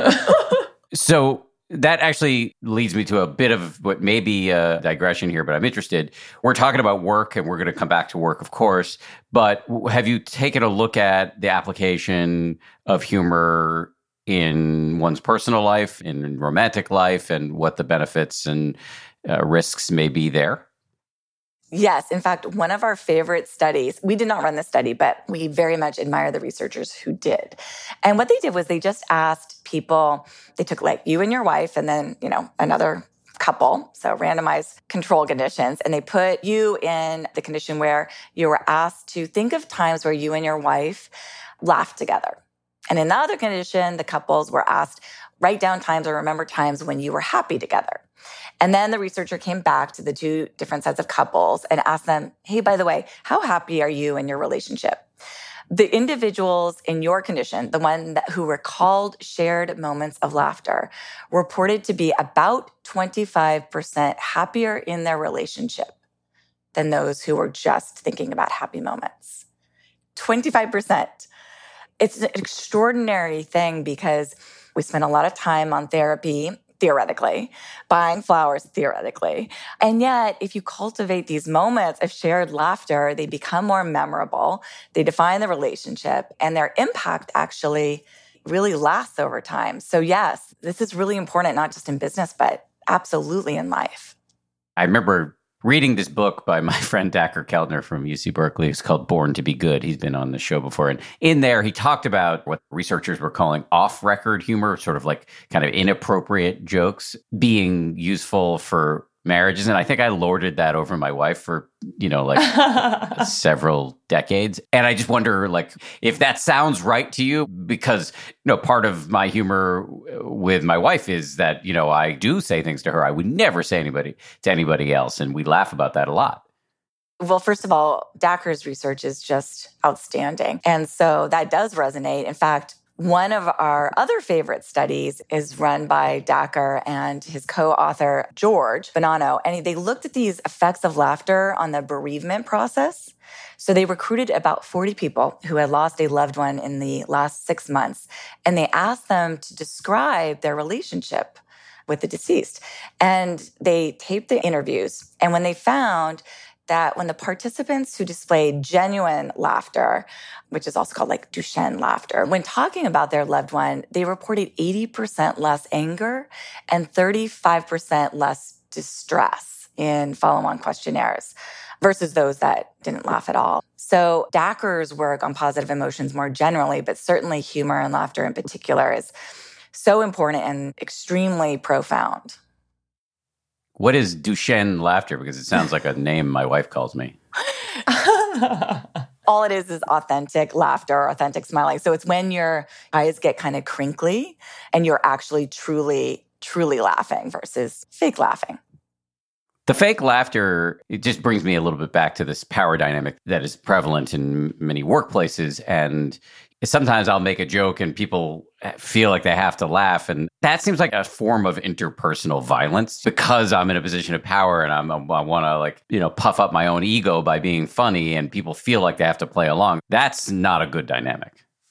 So that actually leads me to a bit of what may be a digression here, but I'm interested. We're talking about work, and we're going to come back to work, of course. But have you taken a look at the application of humor in one's personal life, in romantic life, and what the benefits and risks may be there? Yes. In fact, one of our favorite studies, we did not run this study, but we very much admire the researchers who did. And what they did was they just asked people, they took like you and your wife and then, another couple, so randomized control conditions, and they put you in the condition where you were asked to think of times where you and your wife laughed together. And in the other condition, the couples were asked, write down times or remember times when you were happy together. And then the researcher came back to the two different sets of couples and asked them, hey, by the way, how happy are you in your relationship? The individuals in your condition, the one who recalled shared moments of laughter, reported to be about 25% happier in their relationship than those who were just thinking about happy moments. 25%. It's an extraordinary thing because we spend a lot of time on therapy, theoretically, buying flowers, theoretically. And yet, if you cultivate these moments of shared laughter, they become more memorable, they define the relationship, and their impact actually really lasts over time. So yes, this is really important, not just in business, but absolutely in life. I remember reading this book by my friend Dacher Keltner from UC Berkeley. It's called Born to be Good. He's been on the show before. And in there, he talked about what researchers were calling off-record humor, sort of like kind of inappropriate jokes being useful for marriages. And I think I lorded that over my wife for, several decades. And I just wonder, if that sounds right to you, because, part of my humor with my wife is that, I do say things to her I would never say to anybody else. And we laugh about that a lot. Well, first of all, Dacher's research is just outstanding. And so that does resonate. In fact, one of our other favorite studies is run by Dacher and his co-author, George Bonanno, and they looked at these effects of laughter on the bereavement process. So they recruited about 40 people who had lost a loved one in the last 6 months, and they asked them to describe their relationship with the deceased. And they taped the interviews, and when they found that when the participants who displayed genuine laughter, which is also called Duchenne laughter, when talking about their loved one, they reported 80% less anger and 35% less distress in follow-on questionnaires versus those that didn't laugh at all. So Dacher's work on positive emotions more generally, but certainly humor and laughter in particular, is so important and extremely profound. What is Duchenne laughter? Because it sounds like a name my wife calls me. All it is authentic laughter, authentic smiling. So it's when your eyes get kind of crinkly and you're actually truly, truly laughing versus fake laughing. The fake laughter, it just brings me a little bit back to this power dynamic that is prevalent in many workplaces. And sometimes I'll make a joke and people feel like they have to laugh. And that seems like a form of interpersonal violence because I'm in a position of power and I want to puff up my own ego by being funny and people feel like they have to play along. That's not a good dynamic.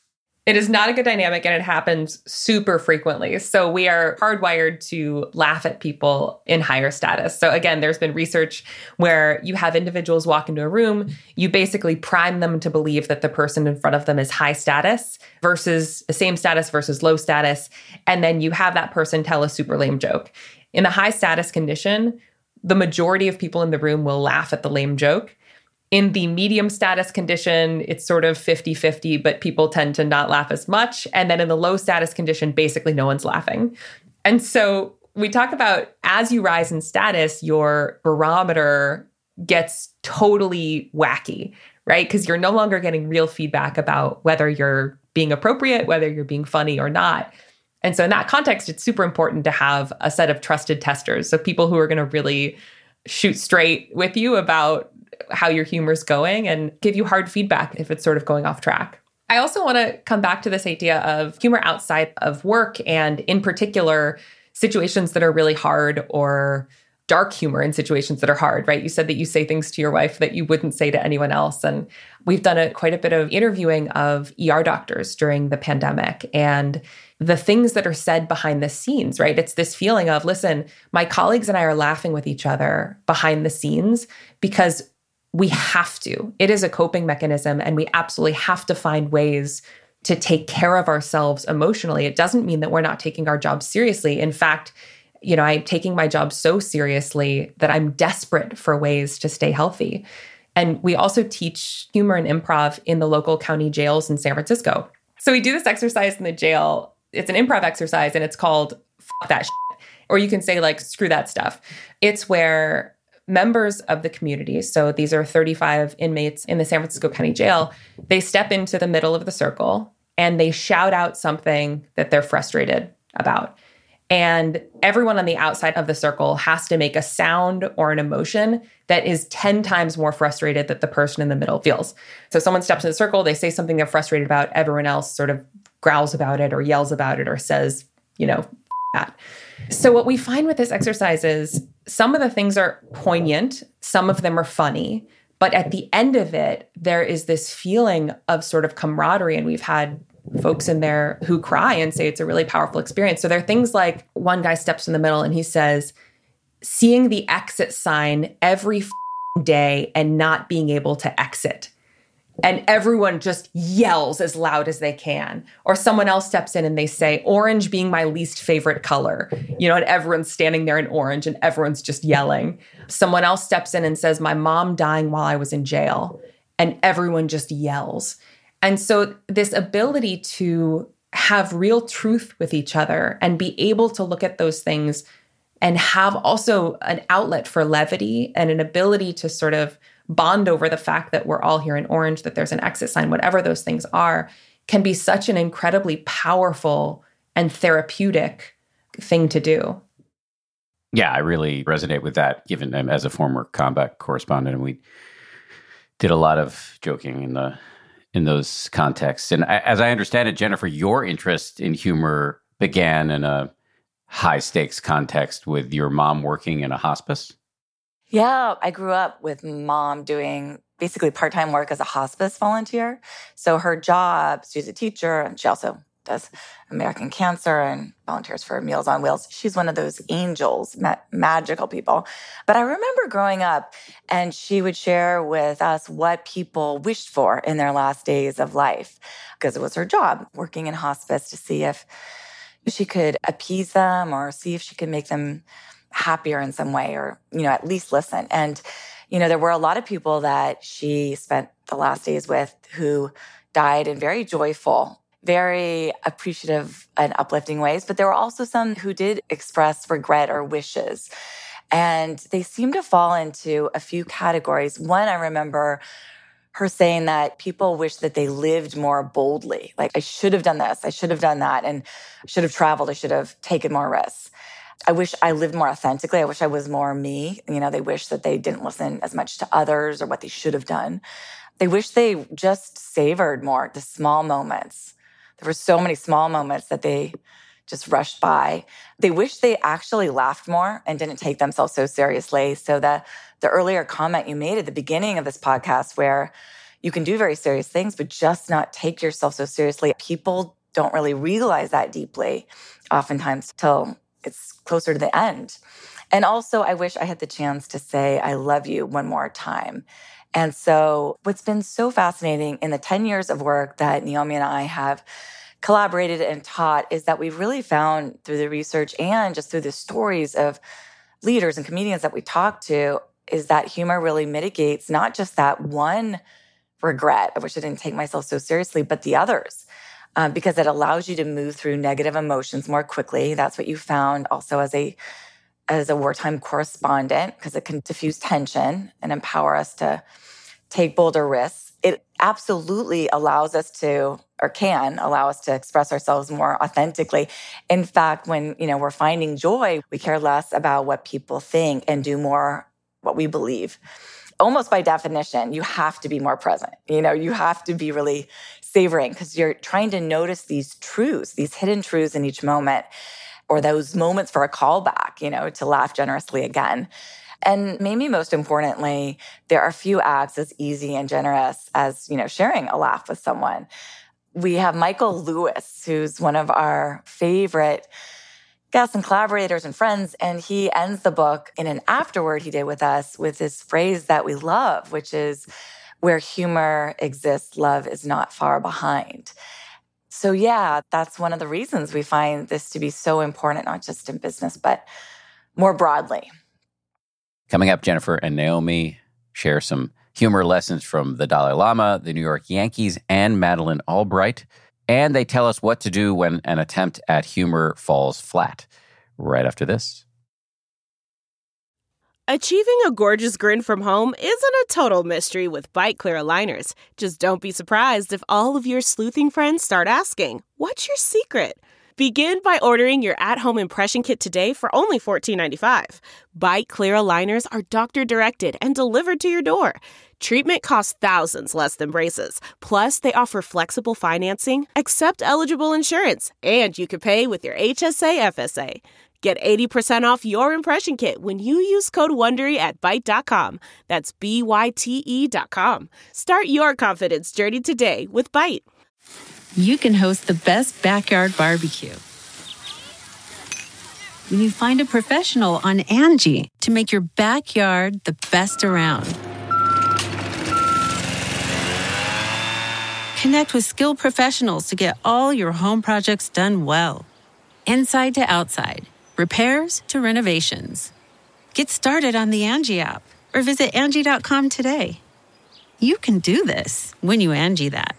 It is not a good dynamic, and it happens super frequently. So we are hardwired to laugh at people in higher status. So again, there's been research where you have individuals walk into a room, you basically prime them to believe that the person in front of them is high status versus the same status versus low status. And then you have that person tell a super lame joke. In the high status condition, the majority of people in the room will laugh at the lame joke. In the medium status condition, it's sort of 50-50, but people tend to not laugh as much. And then in the low status condition, basically no one's laughing. And so we talk about as you rise in status, your barometer gets totally wacky, right? Because you're no longer getting real feedback about whether you're being appropriate, whether you're being funny or not. And so in that context, it's super important to have a set of trusted testers. So people who are going to really shoot straight with you about how your humor's going and give you hard feedback if it's sort of going off track. I also want to come back to this idea of humor outside of work and in particular situations that are really hard or dark humor in situations that are hard, right? You said that you say things to your wife that you wouldn't say to anyone else. And we've done quite a bit of interviewing of ER doctors during the pandemic and the things that are said behind the scenes, right? It's this feeling of, listen, my colleagues and I are laughing with each other behind the scenes because we have to. It is a coping mechanism, and we absolutely have to find ways to take care of ourselves emotionally. It doesn't mean that we're not taking our job seriously. In fact, I'm taking my job so seriously that I'm desperate for ways to stay healthy. And we also teach humor and improv in the local county jails in San Francisco. So we do this exercise in the jail. It's an improv exercise, and it's called Fuck That Shit. Or you can say, like, screw that stuff. It's where members of the community, so these are 35 inmates in the San Francisco County Jail, they step into the middle of the circle and they shout out something that they're frustrated about. And everyone on the outside of the circle has to make a sound or an emotion that is 10 times more frustrated that the person in the middle feels. So someone steps in the circle, they say something they're frustrated about, everyone else sort of growls about it or yells about it or says, that. So what we find with this exercise is some of the things are poignant, some of them are funny, but at the end of it, there is this feeling of sort of camaraderie. And we've had folks in there who cry and say it's a really powerful experience. So there are things like one guy steps in the middle and he says, seeing the exit sign every day and not being able to exit. And everyone just yells as loud as they can. Or someone else steps in and they say, orange being my least favorite color, and everyone's standing there in orange and everyone's just yelling. Someone else steps in and says, my mom dying while I was in jail, and everyone just yells. And so this ability to have real truth with each other and be able to look at those things and have also an outlet for levity and an ability to sort of bond over the fact that we're all here in orange, that there's an exit sign, whatever those things are, can be such an incredibly powerful and therapeutic thing to do. Yeah, I really resonate with that, given as a former combat correspondent, and we did a lot of joking in those contexts. And as I understand it, Jennifer, your interest in humor began in a high-stakes context with your mom working in a hospice? Yeah, I grew up with mom doing basically part-time work as a hospice volunteer. So her job, she's a teacher, and she also does American Cancer and volunteers for Meals on Wheels. She's one of those angels, magical people. But I remember growing up, and she would share with us what people wished for in their last days of life, because it was her job working in hospice to see if she could appease them or see if she could make them happier in some way, or, at least listen. And, there were a lot of people that she spent the last days with who died in very joyful, very appreciative and uplifting ways. But there were also some who did express regret or wishes. And they seemed to fall into a few categories. One, I remember her saying that people wish that they lived more boldly. Like, I should have done this, I should have done that, and I should have traveled, I should have taken more risks. I wish I lived more authentically. I wish I was more me. They wish that they didn't listen as much to others or what they should have done. They wish they just savored more the small moments. There were so many small moments that they just rushed by. They wish they actually laughed more and didn't take themselves so seriously. So the earlier comment you made at the beginning of this podcast where, you can do very serious things, but just not take yourself so seriously. People don't really realize that deeply, oftentimes, till it's closer to the end. And also, I wish I had the chance to say, I love you one more time. And so what's been so fascinating in the 10 years of work that Naomi and I have collaborated and taught is that we've really found through the research and just through the stories of leaders and comedians that we talk to is that humor really mitigates not just that one regret, I wish I didn't take myself so seriously, but the others, because it allows you to move through negative emotions more quickly. That's what you found also as a wartime correspondent, because it can diffuse tension and empower us to take bolder risks. It absolutely allows us to, or can allow us to express ourselves more authentically. In fact, when we're finding joy, we care less about what people think and do more what we believe. Almost by definition, you have to be more present. You have to be really savoring because you're trying to notice these truths, these hidden truths in each moment, or those moments for a callback, to laugh generously again. And maybe most importantly, there are few acts as easy and generous as, sharing a laugh with someone. We have Michael Lewis, who's one of our favorite guests and collaborators and friends, and he ends the book in an afterword he did with us with this phrase that we love, which is, where humor exists, love is not far behind. So yeah, that's one of the reasons we find this to be so important, not just in business, but more broadly. Coming up, Jennifer and Naomi share some humor lessons from the Dalai Lama, the New York Yankees, and Madeleine Albright. And they tell us what to do when an attempt at humor falls flat. Right after this. Achieving a gorgeous grin from home isn't a total mystery with Byte Clear aligners. Just don't be surprised if all of your sleuthing friends start asking, what's your secret? Begin by ordering your at-home impression kit today for only $14.95. Byte Clear aligners are doctor-directed and delivered to your door. Treatment costs thousands less than braces. Plus, they offer flexible financing, accept eligible insurance, and you can pay with your HSA FSA. Get 80% off your impression kit when you use code WONDERY at Byte.com. That's BYTE.com. Start your confidence journey today with Byte. You can host the best backyard barbecue when you find a professional on Angie to make your backyard the best around. Connect with skilled professionals to get all your home projects done well. Inside to outside, repairs to renovations. Get started on the Angie app or visit Angie.com today. You can do this when you Angie that.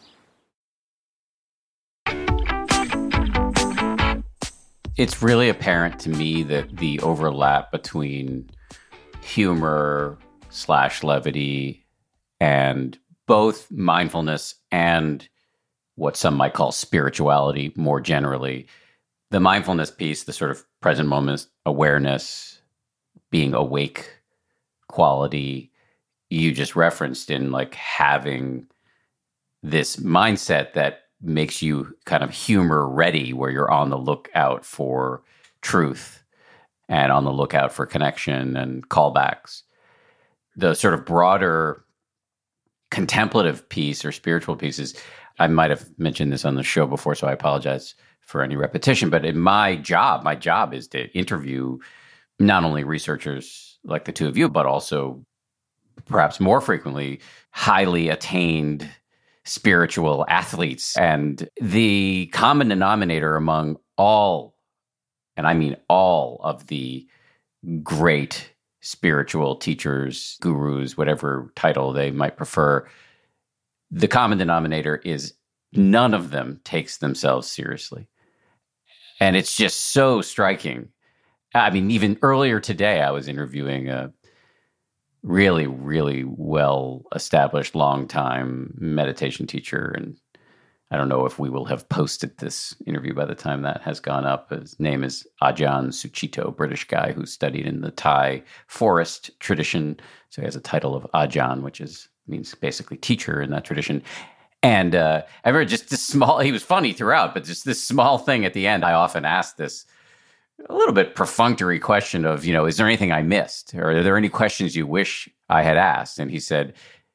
It's really apparent to me that the overlap between humor / levity and both mindfulness and what some might call spirituality more generally, the mindfulness piece, the sort of present moment awareness, being awake quality you just referenced in like having this mindset that makes you kind of humor ready, where you're on the lookout for truth and on the lookout for connection and callbacks. The sort of broader contemplative piece or spiritual pieces, I might have mentioned this on the show before, so I apologize for any repetition, but in my job is to interview not only researchers like the two of you, but also perhaps more frequently, highly attained spiritual athletes. And the common denominator among all, and I mean all of the great spiritual teachers, gurus, whatever title they might prefer, the common denominator is none of them takes themselves seriously. And it's just so striking. I mean, even earlier today, I was interviewing a really, really well-established, long-time meditation teacher. And I don't know if we will have posted this interview by the time that has gone up. His name is Ajahn Sucitto, British guy who studied in the Thai forest tradition. So he has a title of Ajahn, which means basically teacher in that tradition. And I remember just this small, he was funny throughout, but just this small thing at the end, I often ask this a little bit perfunctory question of, is there anything I missed? Or are there any questions you wish I had asked? And he said,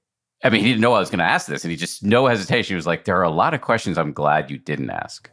I mean, he didn't know I was going to ask this, and he just, no hesitation. He was like, there are a lot of questions I'm glad you didn't ask.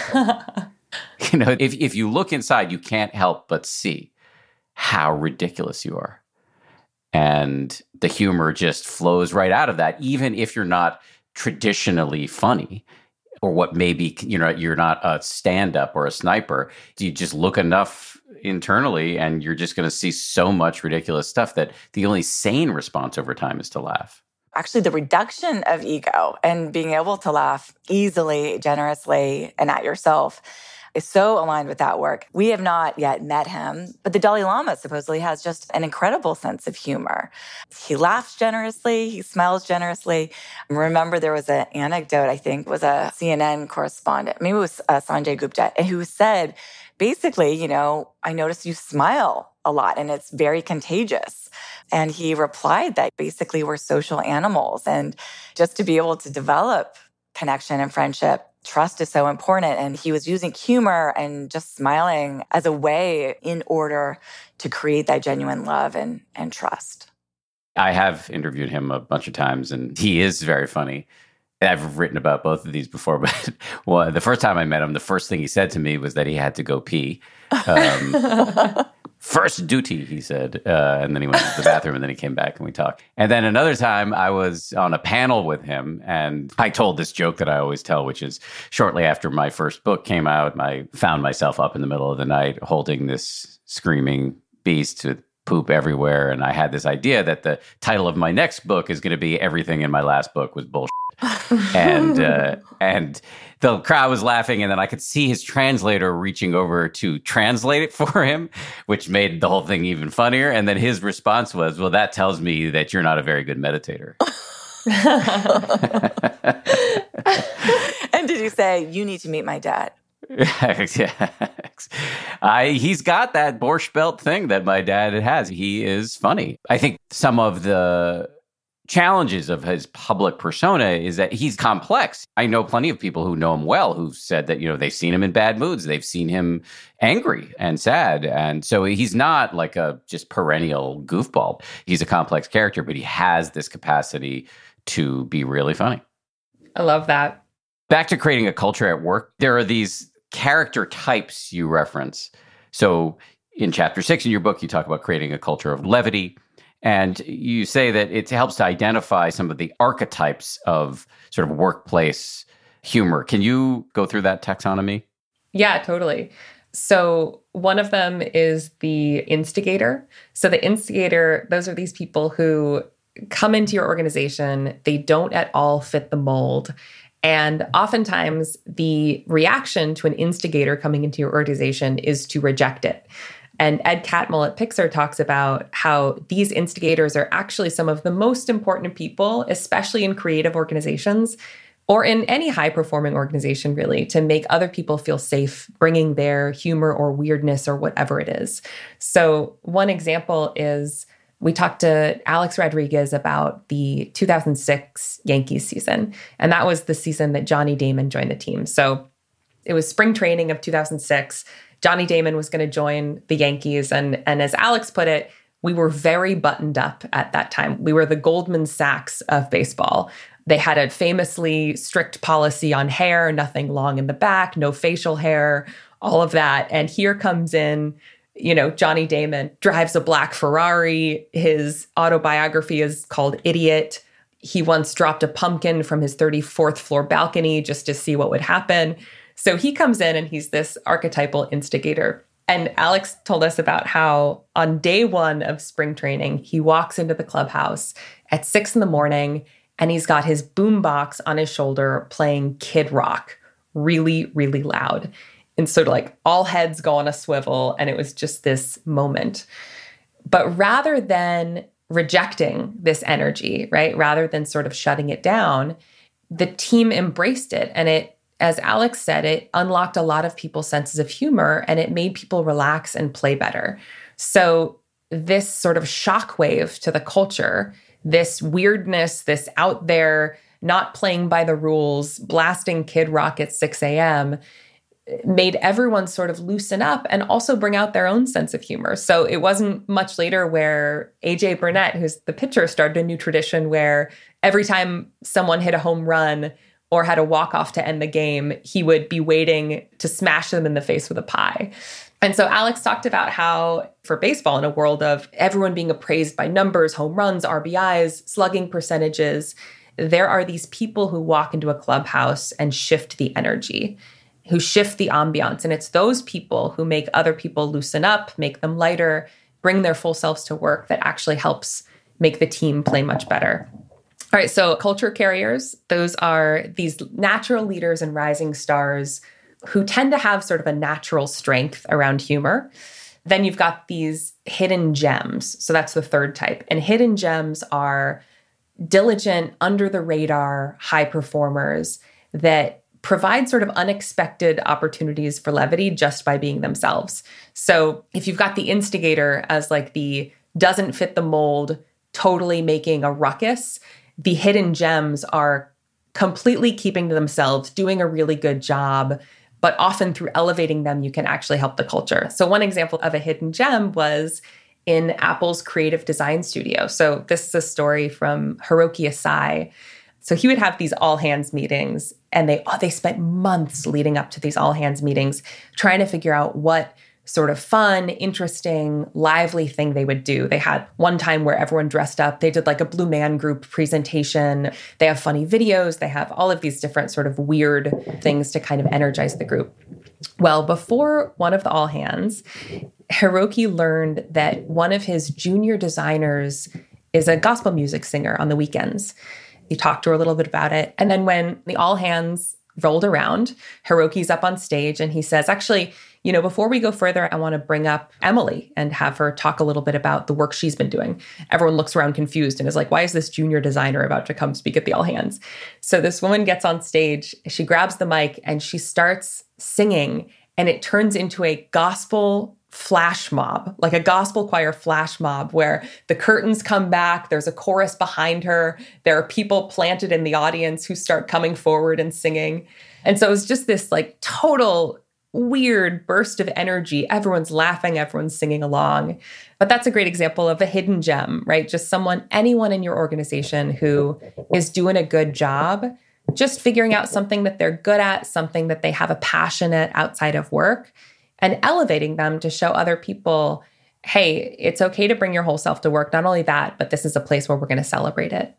If you look inside, you can't help but see how ridiculous you are. And the humor just flows right out of that, even if you're not traditionally funny, or what maybe, you're not a stand-up or a sniper. You just look enough internally and you're just going to see so much ridiculous stuff that the only sane response over time is to laugh. Actually, the reduction of ego and being able to laugh easily, generously, and at yourself is so aligned with that work. We have not yet met him, but the Dalai Lama supposedly has just an incredible sense of humor. He laughs generously, he smiles generously. Remember, there was an anecdote, I think, was a CNN correspondent, maybe it was Sanjay Gupta, who said, basically, I noticed you smile a lot and it's very contagious. And he replied that basically we're social animals. And just to be able to develop connection and friendship, trust is so important. And he was using humor and just smiling as a way in order to create that genuine love and trust. I have interviewed him a bunch of times, and he is very funny. I've written about both of these before, but the first time I met him, the first thing he said to me was that he had to go pee. First duty, he said. And then he went to the bathroom, and then he came back and we talked. And then another time I was on a panel with him, and I told this joke that I always tell, which is shortly after my first book came out, I found myself up in the middle of the night holding this screaming beast with poop everywhere. And I had this idea that the title of my next book is going to be Everything in My Last Book Was Bullshit. and the crowd was laughing, and then I could see his translator reaching over to translate it for him, which made the whole thing even funnier. And then his response was, well, that tells me that you're not a very good meditator. And did you say, you need to meet my dad? He's got that Borscht Belt thing that my dad has. He is funny. I think some of the challenges of his public persona is that he's complex. I know plenty of people who know him well who've said that, they've seen him in bad moods. They've seen him angry and sad. And so he's not like a just perennial goofball. He's a complex character, but he has this capacity to be really funny. I love that. Back to creating a culture at work, there are these character types you reference. So in chapter 6 in your book, you talk about creating a culture of levity. And you say that it helps to identify some of the archetypes of sort of workplace humor. Can you go through that taxonomy? Yeah, totally. So one of them is the instigator. So the instigator, those are these people who come into your organization. They don't at all fit the mold. And oftentimes the reaction to an instigator coming into your organization is to reject it. And Ed Catmull at Pixar talks about how these instigators are actually some of the most important people, especially in creative organizations or in any high-performing organization, really, to make other people feel safe, bringing their humor or weirdness or whatever it is. So one example is we talked to Alex Rodriguez about the 2006 Yankees season, and that was the season that Johnny Damon joined the team. So it was spring training of 2006. Johnny Damon was going to join the Yankees. And as Alex put it, we were very buttoned up at that time. We were the Goldman Sachs of baseball. They had a famously strict policy on hair, nothing long in the back, no facial hair, all of that. And here comes in, Johnny Damon drives a black Ferrari. His autobiography is called Idiot. He once dropped a pumpkin from his 34th floor balcony just to see what would happen. So he comes in and he's this archetypal instigator. And Alex told us about how on day one of spring training, he walks into the clubhouse at 6 a.m. and he's got his boombox on his shoulder playing Kid Rock really, really loud. And so all heads go on a swivel. And it was just this moment. But rather than rejecting this energy, right, rather than sort of shutting it down, the team embraced it. And it, as Alex said, it unlocked a lot of people's senses of humor and it made people relax and play better. So this sort of shockwave to the culture, this weirdness, this out there, not playing by the rules, blasting Kid Rock at 6 a.m., made everyone sort of loosen up and also bring out their own sense of humor. So it wasn't much later where AJ Burnett, who's the pitcher, started a new tradition where every time someone hit a home run or had a walk-off to end the game, he would be waiting to smash them in the face with a pie. And so Alex talked about how for baseball, in a world of everyone being appraised by numbers, home runs, RBIs, slugging percentages, there are these people who walk into a clubhouse and shift the energy, who shift the ambiance. And it's those people who make other people loosen up, make them lighter, bring their full selves to work that actually helps make the team play much better. All right, so culture carriers, those are these natural leaders and rising stars who tend to have sort of a natural strength around humor. Then you've got these hidden gems. So that's the third type. And hidden gems are diligent, under the radar, high performers that provide sort of unexpected opportunities for levity just by being themselves. So if you've got the instigator as like the doesn't fit the mold, totally making a ruckus, the hidden gems are completely keeping to themselves, doing a really good job, but often through elevating them, you can actually help the culture. So one example of a hidden gem was in Apple's creative design studio. So this is a story from Hiroki Asai. So he would have these all-hands meetings, and they spent months leading up to these all-hands meetings trying to figure out what sort of fun, interesting, lively thing they would do. They had one time where everyone dressed up. They did like a Blue Man Group presentation. They have funny videos. They have all of these different sort of weird things to kind of energize the group. Well, before one of the all-hands, Hiroki learned that one of his junior designers is a gospel music singer on the weekends. He talked to her a little bit about it. And then when the all hands rolled around, Hiroki's up on stage and he says, actually, before we go further, I want to bring up Emily and have her talk a little bit about the work she's been doing. Everyone looks around confused and is like, why is this junior designer about to come speak at the all hands? So this woman gets on stage, she grabs the mic and she starts singing, and it turns into a gospel flash mob, like a gospel choir flash mob, where the curtains come back, there's a chorus behind her, there are people planted in the audience who start coming forward and singing. And so it was just this like total weird burst of energy. Everyone's laughing, everyone's singing along. But that's a great example of a hidden gem, right? Just anyone in your organization who is doing a good job, just figuring out something that they're good at, something that they have a passion at outside of work, and elevating them to show other people, hey, it's okay to bring your whole self to work. Not only that, but this is a place where we're going to celebrate it.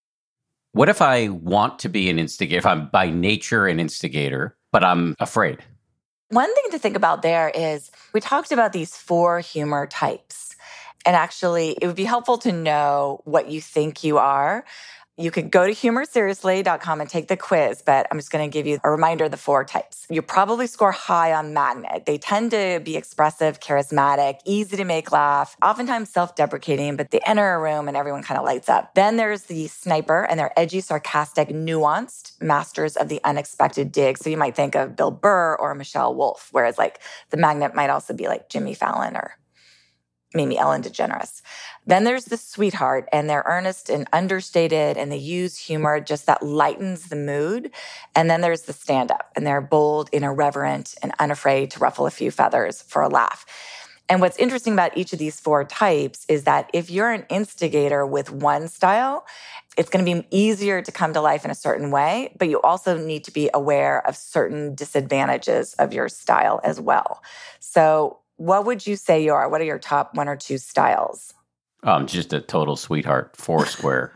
What if I want to be an instigator, if I'm by nature an instigator, but I'm afraid? One thing to think about there is we talked about these 4 humor types. And actually, it would be helpful to know what you think you are. You could go to humorseriously.com and take the quiz, but I'm just going to give you a reminder of the 4 types. You probably score high on Magnet. They tend to be expressive, charismatic, easy to make laugh, oftentimes self-deprecating, but they enter a room and everyone kind of lights up. Then there's the Sniper, and they're edgy, sarcastic, nuanced, masters of the unexpected dig. So you might think of Bill Burr or Michelle Wolf, whereas like the Magnet might also be like Jimmy Fallon or maybe Ellen DeGeneres. Then there's the Sweetheart, and they're earnest and understated, and they use humor just that lightens the mood. And then there's the Stand-Up, and they're bold and irreverent and unafraid to ruffle a few feathers for a laugh. And what's interesting about each of these 4 types is that if you're an instigator with one style, it's going to be easier to come to life in a certain way, but you also need to be aware of certain disadvantages of your style as well. So what would you say you are? What are your top 1 or 2 styles? I'm just a total sweetheart, Foursquare.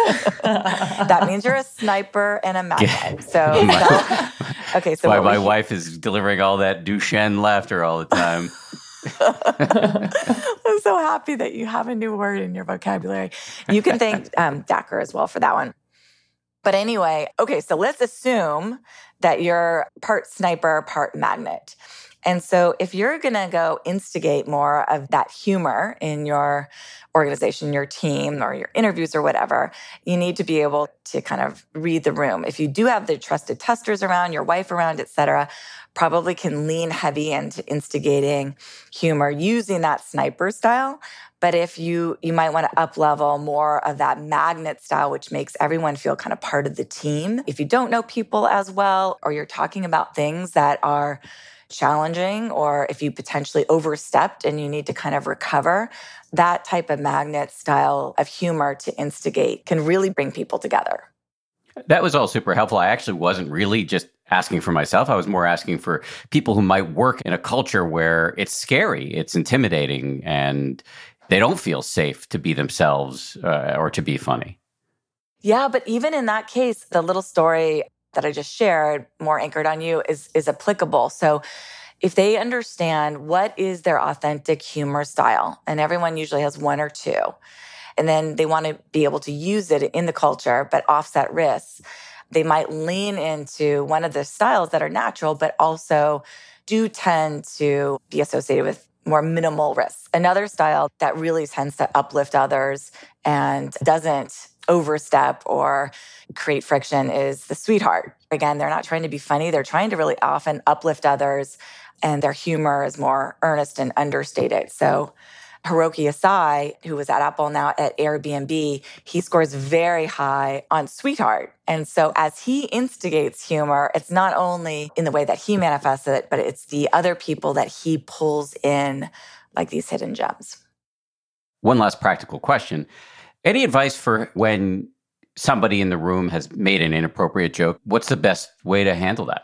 That means you're a Sniper and a Magnet. So okay. So why my wife is delivering all that Duchenne laughter all the time. I'm so happy that you have a new word in your vocabulary. You can thank Dacker as well for that one. But anyway, okay, so let's assume that you're part Sniper, part Magnet. And so if you're going to go instigate more of that humor in your organization, your team, or your interviews or whatever, you need to be able to kind of read the room. If you do have the trusted testers around, your wife around, et cetera, probably can lean heavy into instigating humor using that Sniper style. But if you might want to up-level more of that magnet style, which makes everyone feel kind of part of the team. If you don't know people as well, or you're talking about things that are challenging, or if you potentially overstepped and you need to kind of recover, that type of magnet style of humor to instigate can really bring people together. That was all super helpful. I actually wasn't really just asking for myself. I was more asking for people who might work in a culture where it's scary, it's intimidating, and they don't feel safe to be themselves or to be funny. Yeah, but even in that case, the little story that I just shared, more anchored on you, is applicable. So if they understand what is their authentic humor style, and everyone usually has one or two, and then they want to be able to use it in the culture, but offset risks, they might lean into one of the styles that are natural, but also do tend to be associated with more minimal risks. Another style that really tends to uplift others and doesn't overstep or create friction is the sweetheart. Again, they're not trying to be funny. They're trying to really often uplift others, and their humor is more earnest and understated. So Hiroki Asai, who was at Apple, now at Airbnb, he scores very high on sweetheart. And so as he instigates humor, it's not only in the way that he manifests it, but it's the other people that he pulls in like these hidden gems. One last practical question. Any advice for when somebody in the room has made an inappropriate joke? What's the best way to handle that?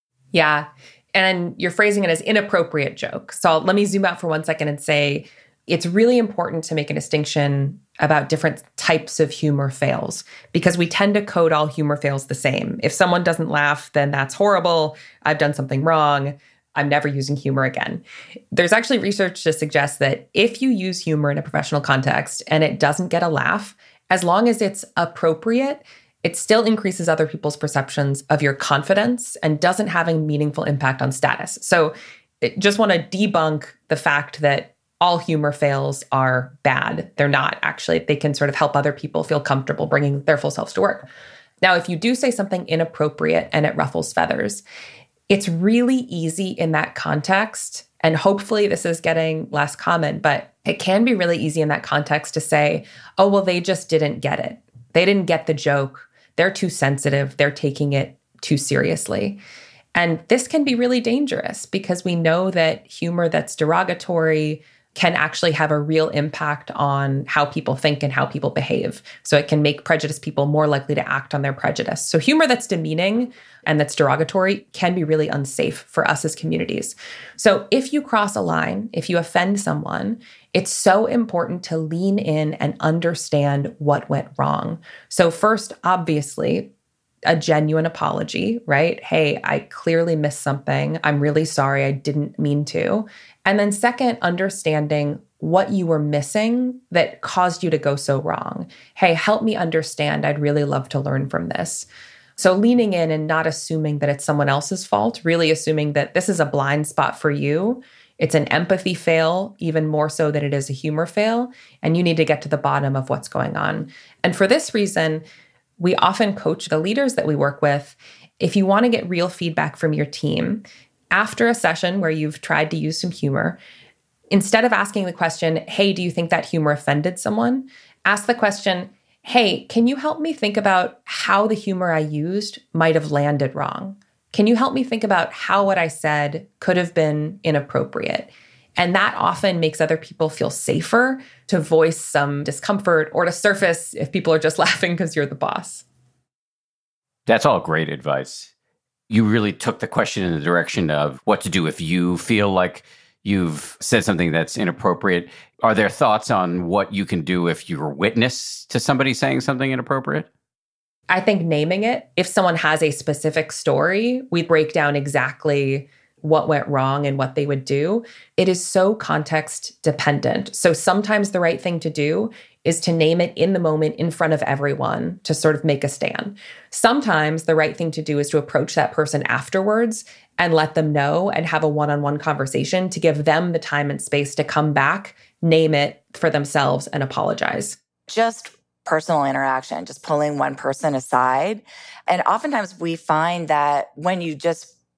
Yeah. And you're phrasing it as inappropriate joke. So let me zoom out for 1 second and say, it's really important to make a distinction about different types of humor fails, because we tend to code all humor fails the same. If someone doesn't laugh, then that's horrible. I've done something wrong. I'm never using humor again. There's actually research to suggest that if you use humor in a professional context and it doesn't get a laugh, as long as it's appropriate, it still increases other people's perceptions of your confidence and doesn't have a meaningful impact on status. So just want to debunk the fact that all humor fails are bad. They're not, actually. They can sort of help other people feel comfortable bringing their full selves to work. Now, if you do say something inappropriate and it ruffles feathers, it's really easy in that context, and hopefully this is getting less common, but it can be really easy in that context to say, oh, well, they just didn't get it. They didn't get the joke. They're too sensitive. They're taking it too seriously. And this can be really dangerous because we know that humor that's derogatory can actually have a real impact on how people think and how people behave. So it can make prejudiced people more likely to act on their prejudice. So humor that's demeaning and that's derogatory can be really unsafe for us as communities. So if you cross a line, if you offend someone, it's so important to lean in and understand what went wrong. So first, obviously, a genuine apology, right? Hey, I clearly missed something. I'm really sorry. I didn't mean to. And then second, understanding what you were missing that caused you to go so wrong. Hey, help me understand. I'd really love to learn from this. So leaning in and not assuming that it's someone else's fault, really assuming that this is a blind spot for you. It's an empathy fail, even more so than it is a humor fail. And you need to get to the bottom of what's going on. And for this reason, we often coach the leaders that we work with. If you want to get real feedback from your team, after a session where you've tried to use some humor, instead of asking the question, hey, do you think that humor offended someone? Ask the question, hey, can you help me think about how the humor I used might have landed wrong? Can you help me think about how what I said could have been inappropriate? And that often makes other people feel safer to voice some discomfort or to surface if people are just laughing because you're the boss. That's all great advice. You really took the question in the direction of what to do if you feel like you've said something that's inappropriate. Are there thoughts on what you can do if you're witness to somebody saying something inappropriate? I think naming it, if someone has a specific story, we break down exactly what went wrong and what they would do. It is so context dependent. So sometimes the right thing to do is to name it in the moment in front of everyone to sort of make a stand. Sometimes the right thing to do is to approach that person afterwards and let them know and have a one-on-one conversation to give them the time and space to come back, name it for themselves, and apologize. Just personal interaction, just pulling one person aside. And oftentimes we find that when you just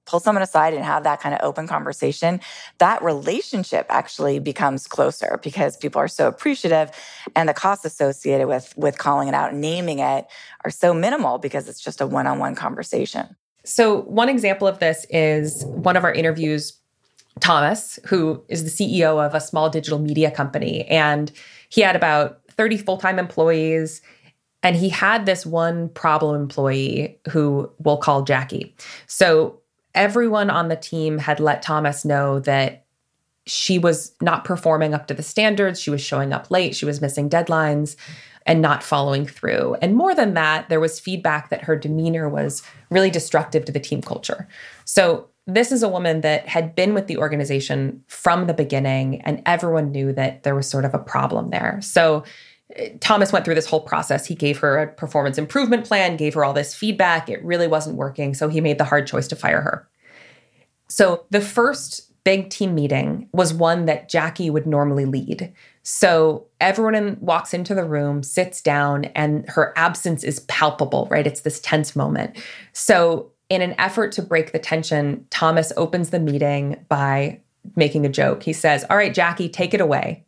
pull someone aside and have that kind of open conversation, that relationship actually becomes closer because people are so appreciative, and the costs associated with calling it out and naming it are so minimal because it's just a one-on-one conversation. So one example of this is one of our interviews, Thomas, who is the CEO of a small digital media company, and he had about 30 full-time employees. And he had this one problem employee who we'll call Jackie. So everyone on the team had let Thomas know that she was not performing up to the standards. She was showing up late. She was missing deadlines and not following through. And more than that, there was feedback that her demeanor was really destructive to the team culture. So this is a woman that had been with the organization from the beginning, and everyone knew that there was sort of a problem there. So Thomas went through this whole process. He gave her a performance improvement plan, gave her all this feedback. It really wasn't working. So he made the hard choice to fire her. So the first big team meeting was one that Jackie would normally lead. So everyone walks into the room, sits down, and her absence is palpable, right? It's this tense moment. So in an effort to break the tension, Thomas opens the meeting by making a joke. He says, "All right, Jackie, take it away."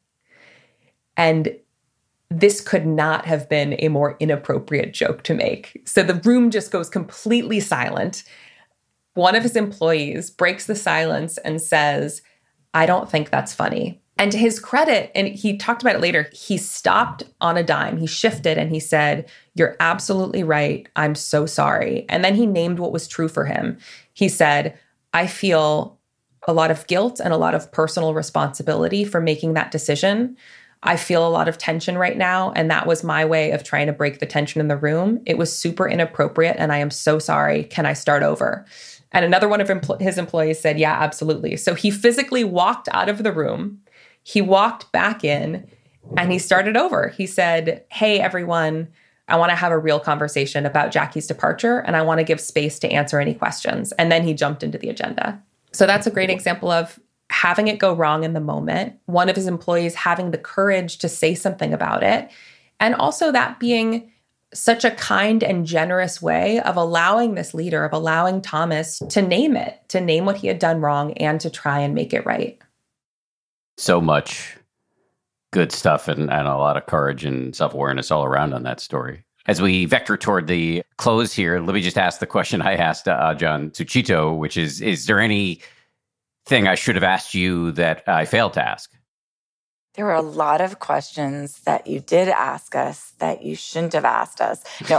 And this could not have been a more inappropriate joke to make. So the room just goes completely silent. One of his employees breaks the silence and says, "I don't think that's funny." And to his credit, and he talked about it later, he stopped on a dime. He shifted and he said, "You're absolutely right. I'm so sorry." And then he named what was true for him. He said, "I feel a lot of guilt and a lot of personal responsibility for making that decision. I feel a lot of tension right now, and that was my way of trying to break the tension in the room. It was super inappropriate, and I am so sorry. Can I start over?" And another one of his employees said, "Yeah, absolutely." So he physically walked out of the room. He walked back in, and he started over. He said, "Hey, everyone, I want to have a real conversation about Jackie's departure, and I want to give space to answer any questions." And then he jumped into the agenda. So that's a great example of having it go wrong in the moment, one of his employees having the courage to say something about it, and also that being such a kind and generous way of allowing this leader, of allowing Thomas to name it, to name what he had done wrong and to try and make it right. So much good stuff and a lot of courage and self-awareness all around on that story. As we vector toward the close here, let me just ask the question I asked John Suchito, which is there anything I should have asked you that I failed to ask? There were a lot of questions that you did ask us that you shouldn't have asked us. No.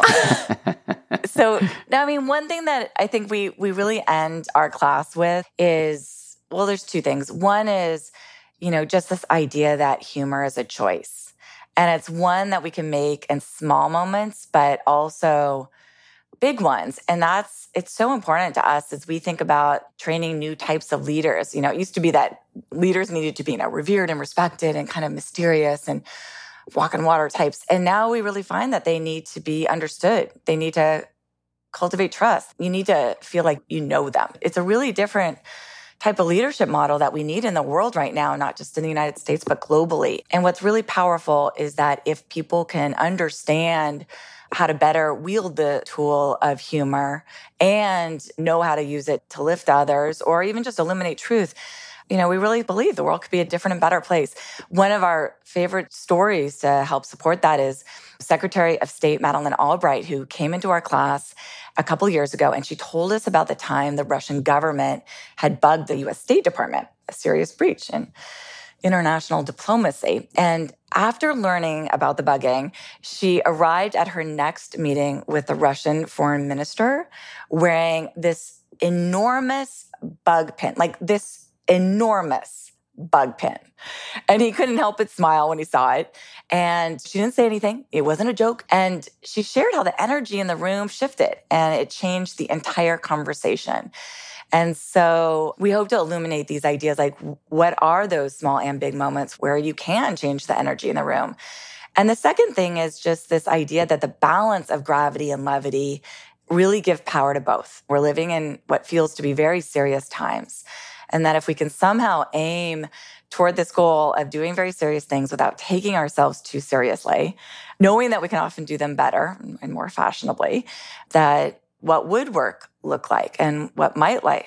So, I mean, one thing that I think we really end our class with is, well, there's two things. One is, just this idea that humor is a choice. And it's one that we can make in small moments, but also big ones. And it's so important to us as we think about training new types of leaders. It used to be that leaders needed to be, revered and respected and kind of mysterious and walk on water types. And now we really find that they need to be understood. They need to cultivate trust. You need to feel like you know them. It's a really different type of leadership model that we need in the world right now, not just in the United States, but globally. And what's really powerful is that if people can understand how to better wield the tool of humor and know how to use it to lift others or even just illuminate truth, we really believe the world could be a different and better place. One of our favorite stories to help support that is Secretary of State Madeleine Albright, who came into our class a couple years ago, and she told us about the time the Russian government had bugged the U.S. State Department, a serious breach in international diplomacy. And after learning about the bugging, she arrived at her next meeting with the Russian foreign minister wearing this enormous bug pin, like this enormous bug pin. And he couldn't help but smile when he saw it. And she didn't say anything. It wasn't a joke. And she shared how the energy in the room shifted and it changed the entire conversation. And so we hope to illuminate these ideas, like what are those small and big moments where you can change the energy in the room? And the second thing is just this idea that the balance of gravity and levity really give power to both. We're living in what feels to be very serious times. And that if we can somehow aim toward this goal of doing very serious things without taking ourselves too seriously, knowing that we can often do them better and more fashionably, that what would work look like and what might life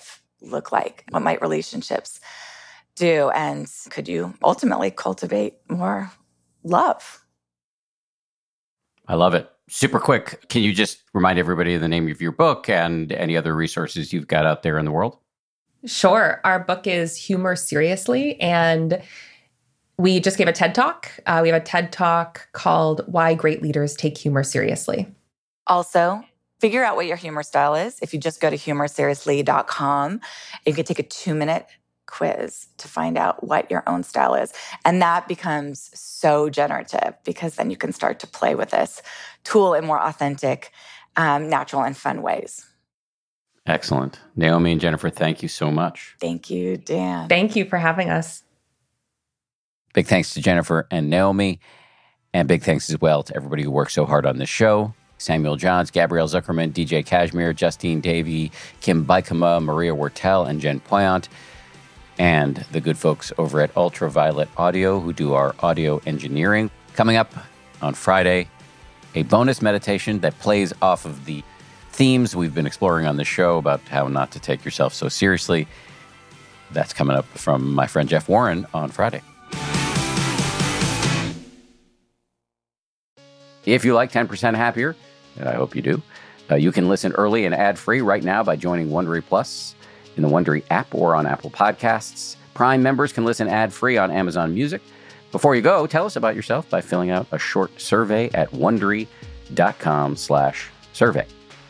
look like? What might relationships do? And could you ultimately cultivate more love? I love it. Super quick, can you just remind everybody of the name of your book and any other resources you've got out there in the world? Sure. Our book is Humor Seriously, and we just gave a TED Talk. We have a TED Talk called Why Great Leaders Take Humor Seriously. Also, figure out what your humor style is. If you just go to humorseriously.com, you can take a 2-minute quiz to find out what your own style is. And that becomes so generative because then you can start to play with this tool in more authentic, natural, and fun ways. Excellent. Naomi and Jennifer, thank you so much. Thank you, Dan. Thank you for having us. Big thanks to Jennifer and Naomi, and big thanks as well to everybody who worked so hard on this show. Samuel Johns, Gabrielle Zuckerman, DJ Kashmir, Justine Davey, Kim Bykema, Maria Wortel, and Jen Poyant, and the good folks over at Ultraviolet Audio who do our audio engineering. Coming up on Friday, a bonus meditation that plays off of the themes we've been exploring on the show about how not to take yourself so seriously. That's coming up from my friend Jeff Warren on Friday. If you like 10% Happier, and I hope you do, you can listen early and ad-free right now by joining Wondery Plus in the Wondery app or on Apple Podcasts. Prime members can listen ad-free on Amazon Music. Before you go, tell us about yourself by filling out a short survey at Wondery.com/survey.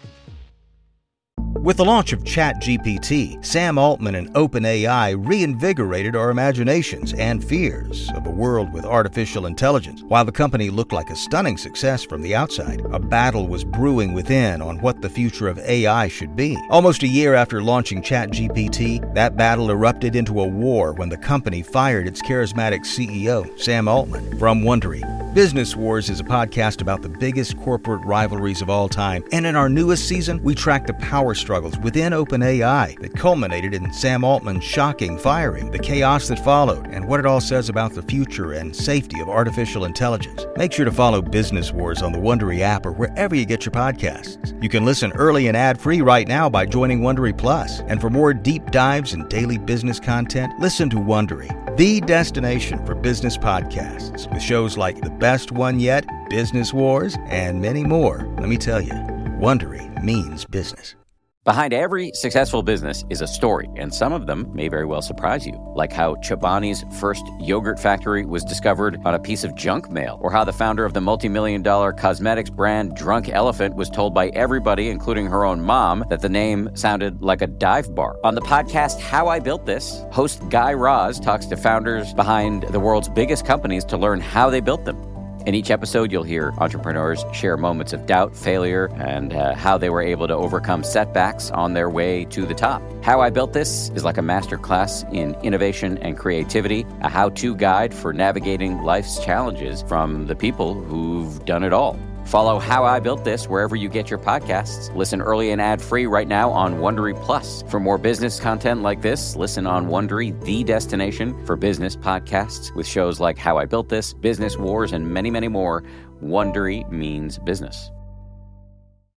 With the launch of ChatGPT, Sam Altman and OpenAI reinvigorated our imaginations and fears of a world with artificial intelligence. While the company looked like a stunning success from the outside, a battle was brewing within on what the future of AI should be. Almost a year after launching ChatGPT, that battle erupted into a war when the company fired its charismatic CEO, Sam Altman. From Wondery, Business Wars is a podcast about the biggest corporate rivalries of all time, and in our newest season, we track the power struggles within OpenAI that culminated in Sam Altman's shocking firing, the chaos that followed, and what it all says about the future and safety of artificial intelligence. Make sure to follow Business Wars on the Wondery app or wherever you get your podcasts. You can listen early and ad-free right now by joining Wondery Plus. And for more deep dives and daily business content, listen to Wondery, the destination for business podcasts, with shows like The Best One Yet, Business Wars, and many more. Let me tell you, Wondery means business. Behind every successful business is a story, and some of them may very well surprise you, like how Chobani's first yogurt factory was discovered on a piece of junk mail, or how the founder of the multi-million-dollar cosmetics brand Drunk Elephant was told by everybody, including her own mom, that the name sounded like a dive bar. On the podcast How I Built This, host Guy Raz talks to founders behind the world's biggest companies to learn how they built them. In each episode, you'll hear entrepreneurs share moments of doubt, failure, and how they were able to overcome setbacks on their way to the top. How I Built This is like a masterclass in innovation and creativity, a how-to guide for navigating life's challenges from the people who've done it all. Follow How I Built This wherever you get your podcasts. Listen early and ad-free right now on Wondery Plus. For more business content like this, listen on Wondery, the destination for business podcasts, with shows like How I Built This, Business Wars, and many, many more. Wondery means business.